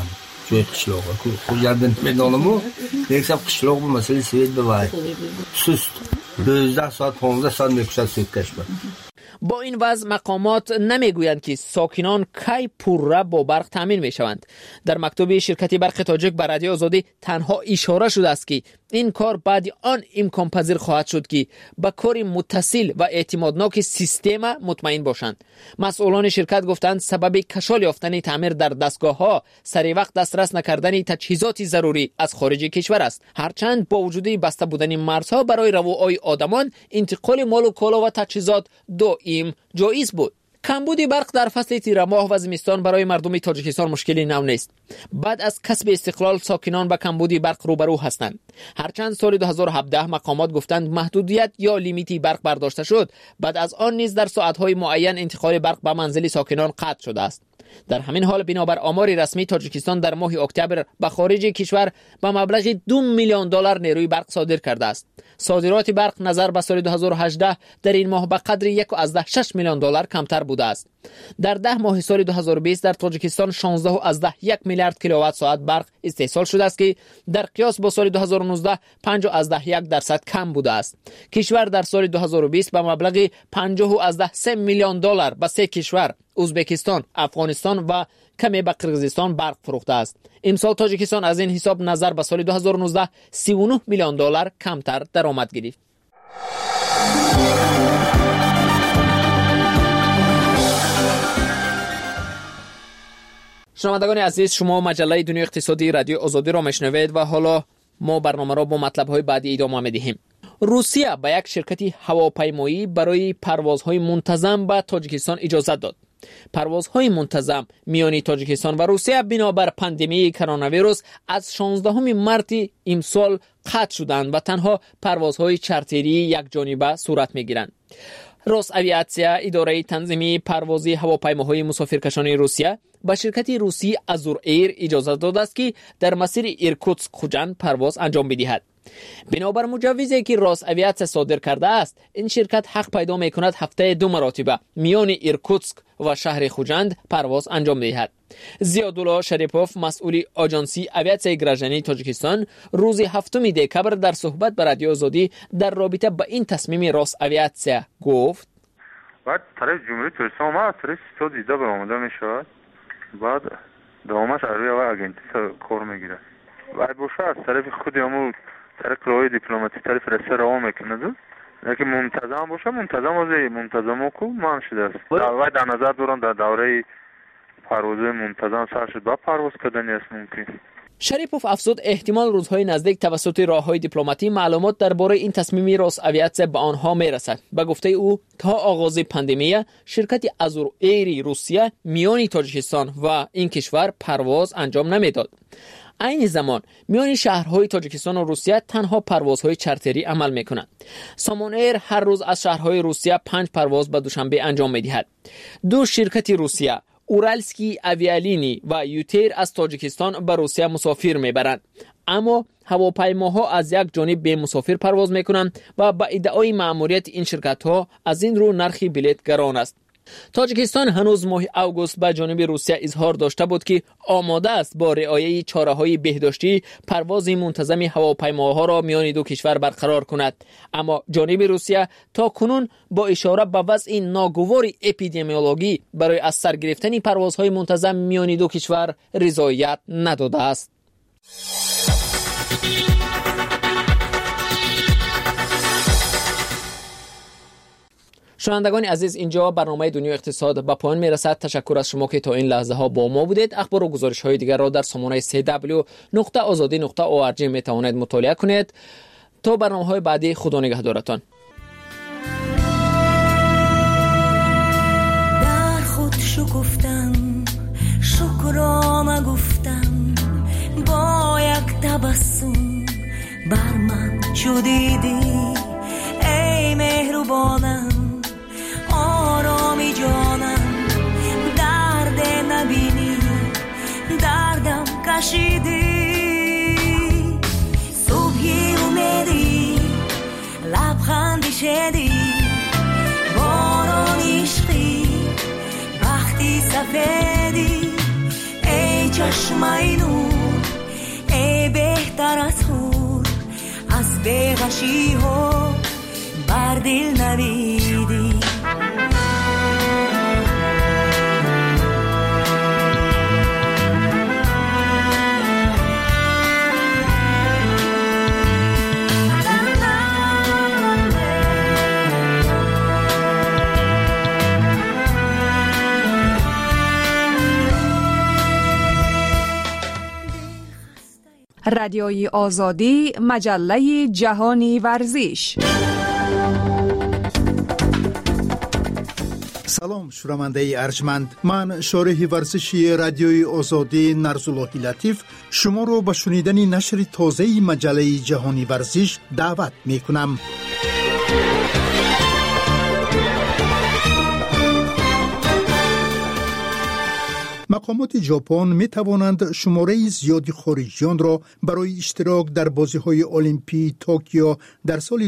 جوی قشلاق خود گردن میدانم یک سب قشلاق مسئله سوید بباید سست 12 ساعت 15 ساعت میکشد سوید کشمه. با این وضع مقامات نمیگویند که ساکنان کی پورره با برق تامین میشوند. در مکتوب شرکت برق تاجیک بر رادیو آزادی تنها اشاره شده است که این کار بعد آن امکان پذیر خواهد شد که با کار متصل و اعتمادناک سیستم مطمئن باشند. مسئولان شرکت گفتند سبب کشال یافتن تعمیر در دستگاه‌ها سری وقت دسترس نکردن تجهیزات ضروری از خارج کشور است. هرچند با وجود بسته بودن مرزها برای روابط آدمان انتقال مال و کالا و تجهیزات دائم جایز بود. کمبود برق در فصل تیر ماه و زمستان برای مردم تاجیکستان مشکلی نو نیست. بعد از کسب استقلال ساکنان با کمبود برق روبرو هستند. هرچند سال 2017 مقامات گفتند محدودیت یا لیمیتی برق برداشته شد، بعد از آن نیز در ساعت‌های معین انتقال برق به منزل ساکنان قطع شده است. در همین حال بنابر آمار رسمی تاجیکستان در ماه اکتبر به خارج کشور به مبلغ 2 میلیون دلار نیروی برق صادر کرده است. صادرات برق نظر به سال 2018 در این ماه به قدر 1.6 میلیون دلار کمتر بوده است. در 10 ماه سال 2020 در تاجیکستان 16.1 میلیارد کیلووات ساعت برق استحصال شده است که در قیاس با سال 2019 5.1% کم بوده است. کشور در سال 2020 به مبلغ 50.3 میلیون دلار به 3 کشور ازبکستان، افغانستان و کمی به قرقیزستان برق فروخته است. امسال تاجیکستان از این حساب نظر به سال 2019 39 میلیون دلار کمتر درآمد گرفت. شنوندگان عزیز، شما مجله دنیای اقتصادی رادیو آزادی را میشنوید و حالا ما برنامه را با مطلب‌های بعدی ادامه می‌دهیم. روسیه به یک شرکت هواپیمایی برای پروازهای منتظم به تاجیکستان اجازه داد. پروازهای منتظم میان تاجیکستان و روسیه بنابر پاندمی کرونا ویروس از 16 مارس امسال قطع شدند و تنها پروازهای چارتری یک جانبه صورت میگیرند. روس‌آویاتسیا اداره تنظیمی پروازی هواپیماهای مسافرکشانی روسیه به شرکت روسی ازور ایر اجازه داده است که در مسیر ایرکوتسک خوجند پرواز انجام بدهد. بنابر مجوزی که روس‌آویاتسیا صادر کرده است، این شرکت حق پیدا می‌کند هفته 2 مرتبه میان ایرکوتسک و شهر خوجند پرواز انجام دهد. زیادالله شریپوف مسئول آژانسی آویاتسیای گراژانی تاجیکستان روز 7 دکبر در صحبت با رادیو آزادی در رابطه با این تصمیم روس‌آویاتسیا گفت: بعد طرف جمهوری ترکستان ما طرف سو دیده برآمده میشود، بعد دوامش روی و اجنسی کار میگیره. بعد باشه از طرف خودمون طرف راهی دیپلماتیک طرف رسه راه میکنه. لیکن منتظم باشه منتظم کو مان شده است. در نظر دارن در دوره پرواز منتظم سر شد با پرواز کردن است ممکن. شریپوف افزود احتمال روزهای نزدیک توسط راههای دیپلماتی معلومات درباره این تصمیم روس‌آویاتسیا به آنها میرسد. به گفته او تا آغاز پاندمی شرکت ازور ایر روسیه میان تاجیکستان و این کشور پرواز انجام نمیداد. این زمان میان شهرهای تاجیکستان و روسیه تنها پروازهای چارتری عمل میکنند. سامان ایر هر روز از شهرهای روسیه 5 پرواز به دوشنبه انجام میدهد. 2 شرکت روسیه اورالسکی اویالینی و یوتیر از تاجیکستان به روسیه مسافر میبرند، اما هواپیماها از یک جانب به مسافر پرواز میکنند و با ادعای مأموریت این شرکت ها از این رو نرخ بلیط گران است. تاجیکستان هنوز ماه اوگوست به جانب روسیه اظهار داشته بود که آماده است با رعایت چاره‌های بهداشتی پرواز منتظم هواپیماها را میان دو کشور برقرار کند، اما جانب روسیه تا کنون با اشاره به وضع ناگوار اپیدمیولوژی برای از سر گرفتن پروازهای منتظم میان دو کشور رضایت نداده است. شنوندگان عزیز، اینجا برنامه دنیای اقتصاد به پایان میرسد. تشکر از شما که تا این لحظه ها با ما بودید. اخبار و گزارش های دیگر را در سامانه www.azadi.org می توانید مطالعه کنید. تا برنامه های بعدی، خدا نگهدارتان. در خود شکفتم، شکرانه گفتم، با یک تبسم بر من شدیدی ای مهربانم، آرامی جانم، درد نبینی، دردم کشیدی، صبحی اومدی، لبخندی شدی، باران عشقی، وقتی سفیدی، ای چشمای نور بهتر از خود از بیغشی ها بر دل نویدی. رادیوی آزادی، مجله جهانی ورزش. سلام شنونده ارجمند، من شارح ورزشی رادیوی آزادی نرزالله لطیف شما رو به شنیدن نشر تازه مجله جهانی ورزش دعوت می کنم. مقامات ژاپن می توانند شماره زیادی خارجیان را برای اشتراک در بازی‌های المپی توکیو در سال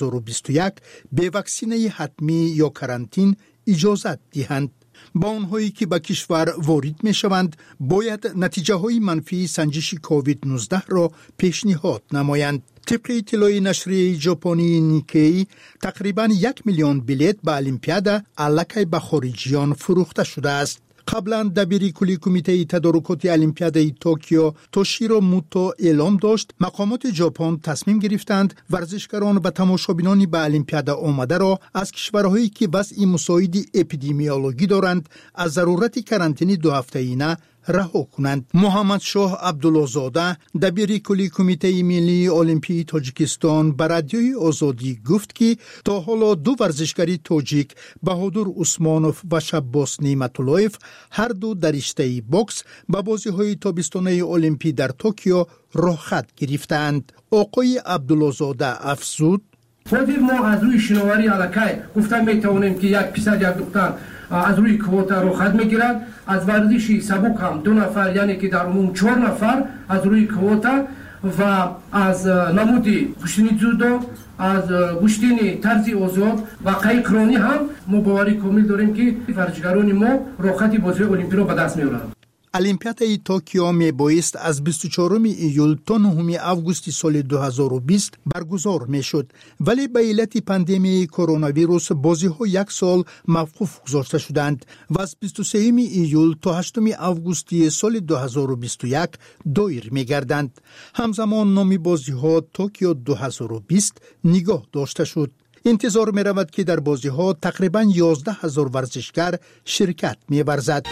2021 به واکسینه حتمی یا کرانتین اجازت دهند. با آنهایی که به کشور وارد می شوند باید نتیجه های منفی سنجش کووید 19 را پیشنهاد نمایند. طبق اطلاع نشریه ژاپنی نیکی تقریباً 1 میلیون بلیت به المپیاد الکی به خارجیان فروخته شده است. قبلا دبیر کلی کمیته تدارکات المپیاد توکیو توشیرو موتو اعلام داشت مقامات ژاپن تصمیم گرفتند ورزشکاران و تماشابینان به المپیاد آمده را از کشورهایی که وضع مساعد اپیدمیولوژی دارند از ضرورت کرانتین 2 هفته‌ای رها کنند. محمد شاه عبدالله‌زاده دبیر کلی کمیته ملی المپی تاجیکستان به رادیوی آزادی گفت که تا حالا 2 ورزشکار تاجیک بهادر عثمانوف و شباس نعمت‌الله‌اف هر دو در رشته بوکس به بازی‌های تابستانه المپی در توکیو رخصت گرفتند. آقای عبدالله‌زاده افزود: ولی ما از روی شناوری الکی گفتم میتوانیم که 1% یک دختر از روی کوتا رخصت میگیرد. از ورزشی سبک هم 2 نفر یعنی که در عموم 4 نفر از روی کوتا و از نمودی گشتنی جودو، از گشتنی طرزی آزاد و قایقرانی هم ما باوری کامل داریم که ورزشکاران ما رخصت بازی المپی را به دست میارند. المپیاد توکیو می بایست از 24 ایول تا 9 آگوست سال 2020 برگزار می شد، ولی به علت پاندمی کرونا ویروس بازی ها 1 سال موقوف گذاشته شدند و از 23 ایول تا 8 آگوست سال 2021 دایر می گردند. همزمان نام بازی ها توکیو 2020 نگاه داشته شد. انتظار می رود که در بازی ها تقریباً 11,000 ورزشکار شرکت می ورزد.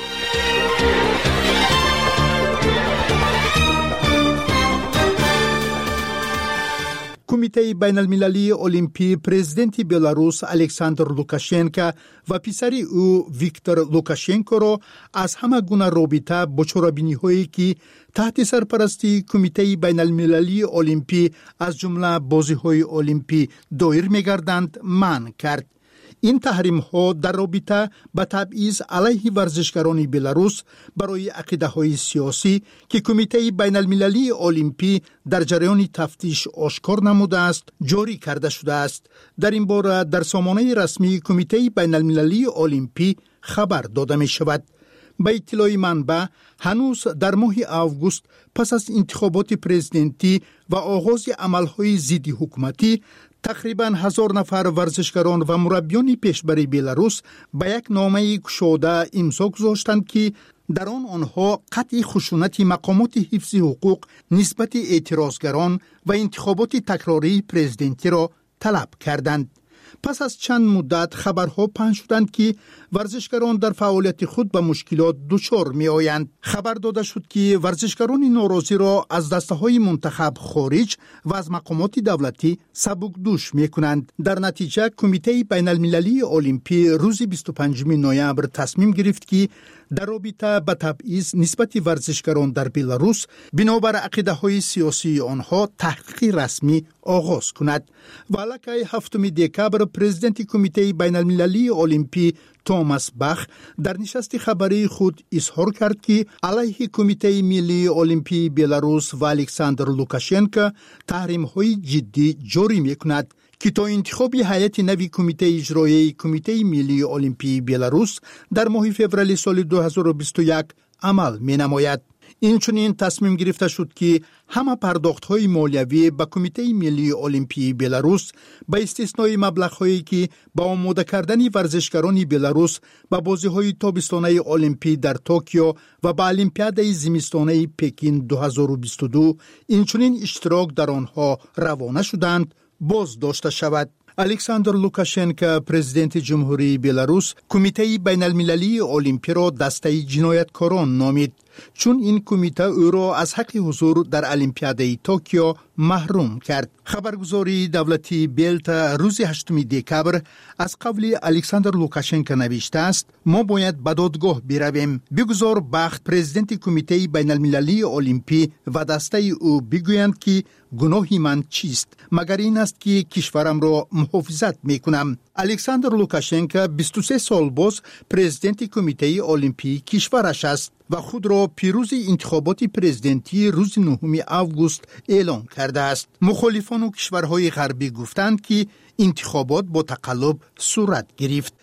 کمیته بین المللی المپی پرزیدنت بلاروس الکساندر لوکاشنکو و پسر او ویکتور لوکاشنکو را از همه گونه رابطه با چرابینی هایی که تحت سرپرستی کمیته بین المللی المپی از جمله بازی های المپی دایر می‌گردند منع کرد. این تحریم ها در رابطه با تبعیض علیه ورزشکاران بلاروس برای عقیده های سیاسی که کمیته بین المللی المپی در جریان تفتیش آشکار نموده است جاری کرده شده است. در این باره در سامانه رسمی کمیته بین المللی المپی خبر داده می شود. به اطلاع منبع هنوز در ماه آگوست پس از انتخابات پرزیدنتی و آغاز عملهای ضد حکومتی تقریباً 1000 نفر ورزشکاران و مربیان پیشبری بلاروس به یک نامه گشوده امضا گذاشتند که در آنها قطع خشونت مقامات حفظ حقوق نسبت اعتراضگران و انتخابات تکراری پرزیدنتی را طلب کردند. پس از چند مدت خبرها پنج شدند که ورزشکاران در فعالیت خود به مشکلات دچار می آیند. خبر داده شد که ورزشکاران ناراضی را از دسته‌های منتخب خارج و از مقامات دولتی سبکدوش می کنند. در نتیجه کمیته بین المللی المپی روز 25 نوامبر تصمیم گرفت که در رابطه با تبعیض نسبت ورزشکاران در بلاروس بنابر عقیده‌های سیاسی آنها تحقیق رسمی آغاز کند. ولکه 7 دکبر پرزیدنت کمیته بین المللی المپی توماس باخ در نشست خبری خود اظهار کرد که علیه کمیته ملی المپی بلاروس و الکساندر لوکاشنکو تحریم‌های جدی جاری می‌کند که تا انتخاب هیئت نوی کمیته اجرایی کمیته ملی المپی بلاروس در ماه فوریه سال 2021 عمل می‌نماید. اینچنین تصمیم گرفته شد که همه پرداخت‌های مالیوی به کمیته ملی المپی بلاروس به استثنای مبلغ‌هایی که با آماده کردن ورزشکاران بلاروس به بازی‌های تابستانه المپی در توکیو و به المپیاد زمستانه پکین 2022 اینچنین اشتراک در آنها روانه شدند باز داشته شود. الکساندر لوکاشنکو پرزیدنت جمهوری بلاروس کمیته بین المللی المپی را دسته جنایتکاران نامید، چون این کمیته او را از حق حضور در المپیاد توکیو محروم کرد. خبرگزاری دولتی بیلت روز 8 دکبر از قول الکساندر لوکاشنکو نوشته است: ما باید به دادگاه برویم، بگذار بخت پرزیدنت کمیته بین المللی المپی و دسته او بگویند که گناهی من چیست، مگر این است که کشورم را محافظت میکنم. الکساندر لوکاشنکو 23 سال باز پرزیدنت کمیته المپی کشورش است و خود را پیروز انتخابات پرزیدنتی روز 9 آگوست اعلام کرده است. مخالفان و کشورهای غربی گفتند که انتخابات با تقلب صورت گرفت.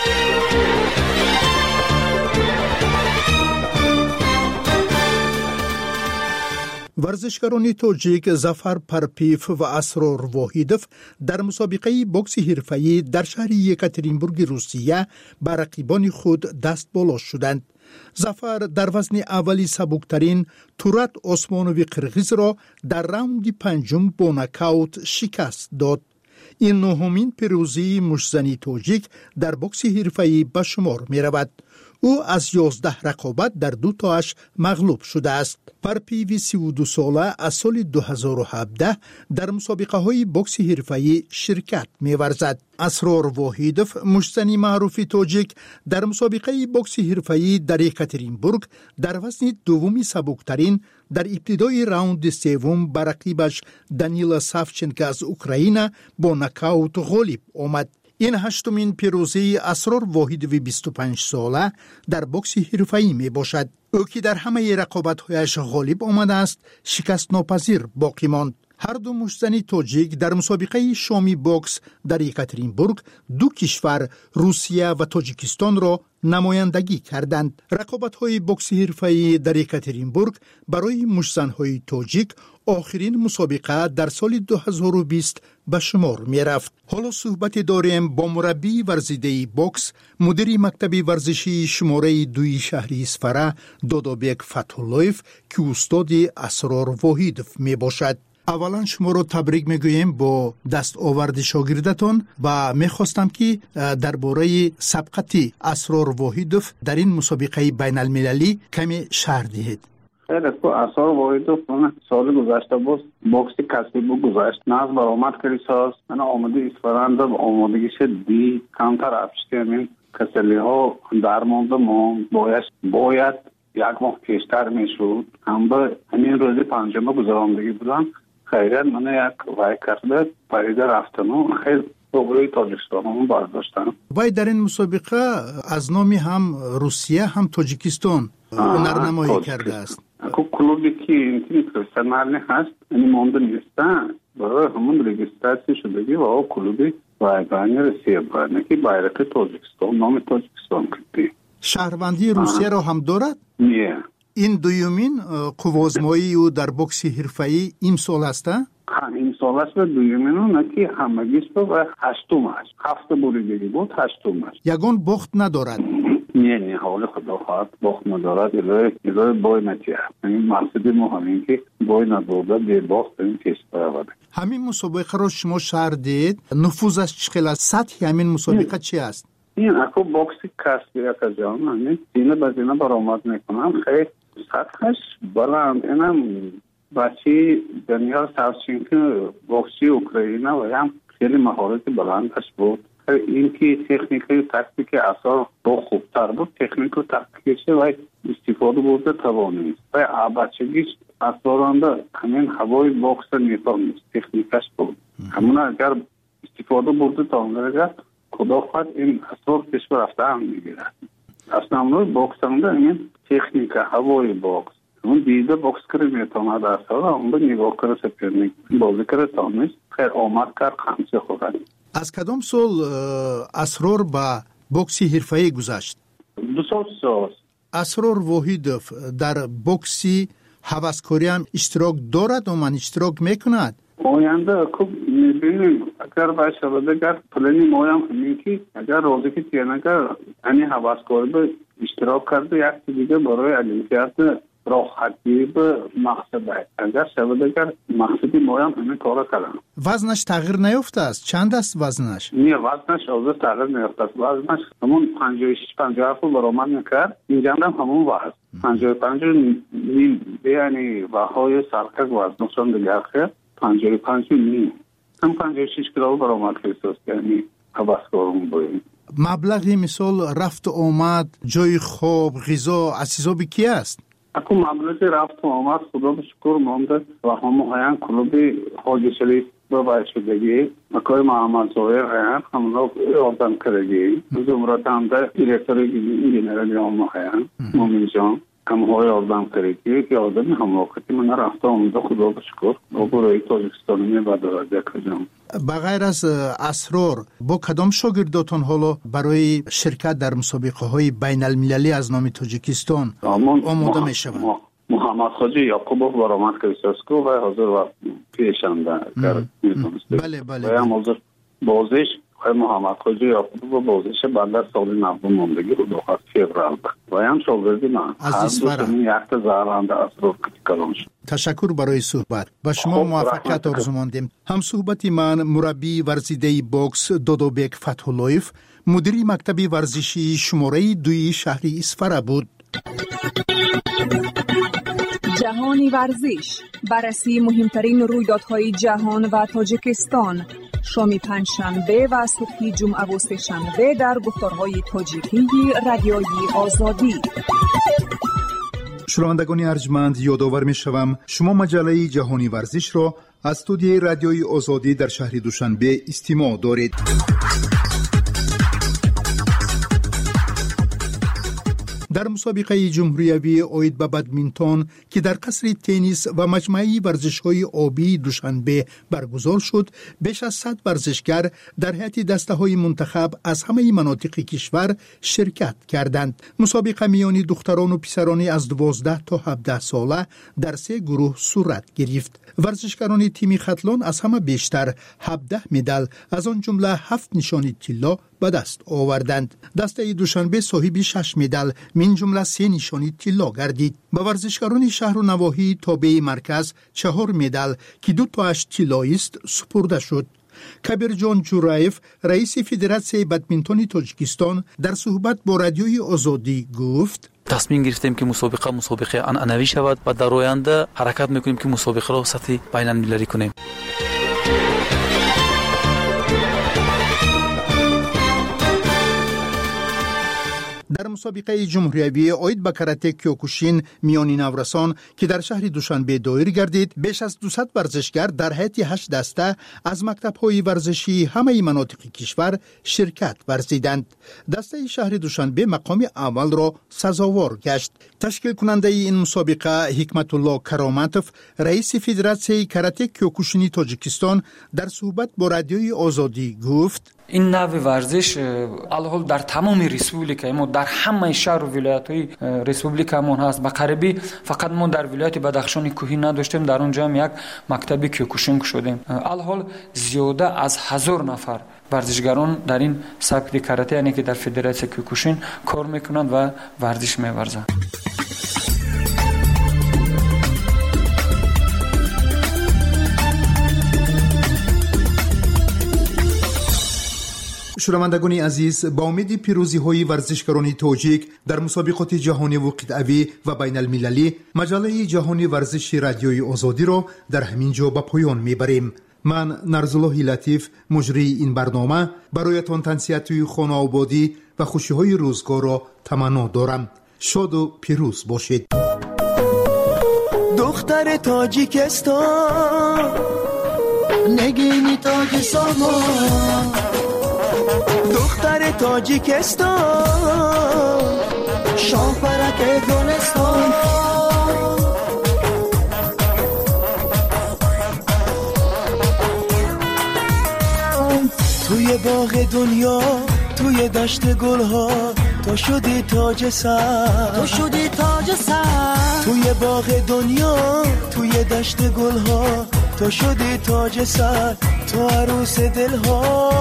ورزشکاران تاجیک ظفر پرپیف و اسرار واحیدوف در مسابقه بوکس حرفه‌ای در شهر یکاترینبورگ روسیه بر رقیبان خود دست بالا شدند. ظفر در وزن اولی سبکترین تورات عثمانوی قرغیز را در راوند پنجم با نکاوت شکست داد. این نهمین پیروزی مشزنی تاجیک در بوکس حرفه‌ای به شمار می رود. او از 11 رقابت در 2 تاش مغلوب شده است. پرپیوی 32 ساله از سال 2017 در مسابقه های بوکس حرفه‌ای شرکت می ورزد. اسرار واحیدوف مشزنی معروف تاجیک در مسابقه بوکس حرفه‌ای در یکاترینبورگ در وزن دومی سبکترین در ابتدای راوند سوم بر رقیبش دانیلا سافچنکو از اوکراین با نکاوت غالب آمد. این هشتمین پیروزی اسرار واحیدوی 25 ساله در بوکس حرفه‌ای می باشد. او که در همه رقابت‌هایش غالب آمده است، شکست ناپذیر باقی ماند. هر دو مشزنی تاجیک در مسابقه شامی بوکس در یکاترینبورگ 2 کشور روسیه و تاجیکستان را نمایندگی کردند. رقابت‌های بوکس حرفه‌ای در یکاترینبورگ برای مشزن‌های تاجیک آخرین مسابقه در سال 2020 به شمار می رفت. حالا صحبت داریم با مربی ورزیده بوکس، مدیر مکتب ورزشی شماره 2 شهر اصفهان دادابک فتح‌الله‌یف که استاد اسرار واحیدوف می باشد. اولا شما رو تبریک میگویم با دست آورد شاگردتان و میخواستم که درباره سبقت اسرار واحیدوف در این مسابقه بین المللی کمی شرح دهید. خیلی اسرار واحیدوف سال گذشته بوکس کسبی گذشت ناز برآمد کردی ساز من آمده اصفهان و آمادگیش دی کمتر افشته همین کسلی ها درمانده ما باید یک ماه پیشتر میشود هم به همین روزی پنجمه گذراندگی بودن. خیلیت من یک وای کرده پریده رفتن و خیلی بگروی تاجیکستان همون برداشتن. وای در این مسابقه از نامی هم روسیه هم تاجیکستان هنرنمایی کرده است. کلوبی که این پروفسیونال هست یعنی مونده نیستن برای همون رجیستراسی شدگی و او کلوبی وایگانی روسیه برای که بایرق تاجیکستان نام تاجیکستان کردی. شهروندی روسیه را هم دارد؟ نه. این دویمین قوازمایی او در بوکس حرفه‌ای امسال است؟ این سال است و دویمین او نکی همگیش و هشتم است. 7 بریدگی بود هشتم است. یگان باخت ندارد؟ نه حال خدا خواهد باخت ندارد الهی بای نتیه. این مقصد ما همین که بای ندارد به باخت این پیش برود. همین مسابقه را شما شرح دید نفوذش چقدر سطح همین مسابقه چی است؟ این اکو بوکسی کسبی اکا جان همین دینه بزینه برآمد میکنم خیلی سطحش بلند. اینم بچی دانیال سافچنکو بوکسی اوکراین و هم خیلی مهارت بلندش بود. این که تکنیکی و تاکتیک اثر با خوبتر بود. تکنیک و تاکتیکش و استفاده بوده توانید و بچگیش اثرانده همین هوای بوکس نیفهمید تکنیکش بود. همون اگر استفاده بوده تا خدا خواهد این اثر کشور رفته هم میگیرد. اصلا امروز بوکسنده این تکنیک هوای بوکس اون دیده بوکس کری میتواند اثر اون به نگاه کره سپرنیک بازی کره تانیست خیر آمد کرد خمسه خورد. از کدام سال اسرار با بوکسی حرفه‌ای گذشت؟ 2 سال اسرار واحدوف در بوکسی هوسکاری هم اشتراک دارد و من اشتراک میکند؟ آینده خوب میبینیم اگر باشه اگر پلنی مویم میکی اگر روزی که تیه نگر یعنی هوسکاری به اشتراک کرده یک دیگه برای المپیاد راحتی به مقصد است. اگر شود اگر مقصدی مویم همین کارا کردن. وزنش تغییر نیافته است. چند است وزنش؟ نه وزنش از تغییر نیافته است. وزنش همون 56-57 برآمد میکرد. اینجا هم همون وزن 55 نیم یعنی بهای سرکک وزنشون دیگر که 55 نیم هم 56 کیلو برآمد کرد. یعنی هوسکارم باید. مبلغی مثال رفت و آمد، جای خواب، غذا، اسیزابی کی است؟ اکو مبلغی رفت و آمد خدا به شکر مانده و همه هایان کلوبی حاجی شریف باید شدگی مکای محمد زاهر هایان همراه آدم کردگی زمرات هم در دیرکتوری جنرالی همه هایان مومن جان هم های آدم کردگی که آدمی همراهتی من رفت و آمده خدا به شکر و برای تاجیکستانی بعد راجع کردم. بغیر از اسرار با کدام شاگرداتون حالا برای شرکت در مسابقه های بین المللی از نام تاجیکستان آماده می شوند؟ محمد خاجی یعقوبوف برآمد کریستاسکو و حاضر و پیشنده کرد. بله بله. و هم حاضر بازش و محمد خاجی یعقوبوف بازش بندر سال 90 ماندگی رو داخل فیبرال و هم شاگردی من هر دوستانی یک زرنده اسرار کلام شد. تشکر برای صحبت. با شما موفقیت آرزو ماندیم. هم صحبتی من مربی ورزیده بوکس دودوبک فتح‌اللهیف مدیر مکتب ورزشی شماره 2 شهر اصفهان بود. جهانی ورزش، بررسی مهمترین رویدادهای جهان و تاجیکستان، شام پنجشنبه و صبح جمعه و سه‌شنبه در گفتارهای تاجیکی رادیوی آزادی. شنوندگان ارجمند یادآور می‌شوم شما مجله جهانی ورزش را از استودیوی رادیوی آزادی در شهر دوشنبه استماع دارید. در مسابقه جمهوریوی اید به بدمینتون که در قصر تنیس و مجمع ورزش‌های آبی دوشنبه برگزار شد، بیش از 100 ورزشگر در هیئت دسته‌های منتخب از همه مناطق کشور شرکت کردند. مسابقه میان دختران و پسران از 12 تا 17 ساله در 3 گروه صورت گرفت. ورزشکاران تیم خطلان از همه بیشتر 17 مدال از آن جمله 7 نشان طلا به دست آوردند. دسته دوشنبه صاحب 6 مدال من جمله 3 نشانی طلا گردید. به ورزشکاران شهر و نواحی تابع مرکز 4 مدال که 2 تاش طلایی است سپرده شد. کبیر جان جورایف رئیس فدراسیون بدمینتون تاجیکستان در صحبت با رادیوی آزادی گفت: تصمیم گرفتیم که مسابقه عنعنوی شود و در آینده حرکت میکنیم که مسابقه را سطح بین المللی کنیم. در مسابقه جمهوریوی اید به کاراته کیوکوشین میانی نورسان که در شهر دوشنبه دایر گردید، بیش از 200 ورزشگر در هیئت 8 دسته از مکتب‌های ورزشی همه مناطق کشور شرکت ورزیدند. دسته شهر دوشنبه مقام اول را سزاوار گشت. تشکیل کننده این مسابقه حکمت الله کرامتوف رئیس فدراسیون کاراته کیوکوشینی تاجیکستان در صحبت با رادیوی آزادی گفت: این نوع ورزش الحال در تمام ریسپوبلیکا ما در همه شهر و ولایت‌های ریسپوبلیکامون هست. به قریبی فقط ما در ولایت بدخشان کوهی نداشتیم، در اونجا هم یک مکتب کیوکوشین شدیم. الحال زیاده از 1000 نفر ورزشگران در این سبک کاراته یعنی که در فدراسیون کیوکوشین کار میکنند و ورزش می‌ورزند. شنوندگان عزیز، با امید پیروزی‌های ورزشکاران تاجیک در مسابقات جهانی و قطعی و بین المللی، مجله جهانی ورزش رادیوی آزادی را در همین جا به پایان میبریم. من نرزالله لطیف مجری این برنامه برایتان تنسیت خانه آبادی و خوشی‌های روزگار را تمنا دارم. شاد و پیروز باشید. دختر تاجیکستان نگینی تاج سامان، دختر تاجیکستان شاهپرک گلستان، توی باغ دنیا توی دشت گلها تو شدی تاج سر، تو شدی تاج سر، توی باغ دنیا، توی دشت گلها، تو شدی تاج سر، تو عروس دلها.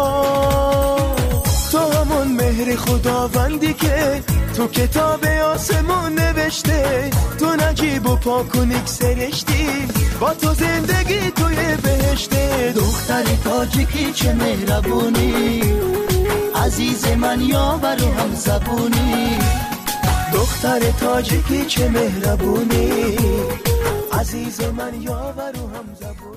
تو همون مهر خداوندی که تو کتاب آسمون نوشته، تو نجیب و پاکونیک سرشتی، با تو زندگی توی بهشته. دختری تاجیکی چه مهربونی، عزیز من یاور و هم زبونی. دختر تاجیکی چه مهربونی، عزیز من یاور و هم زبونی.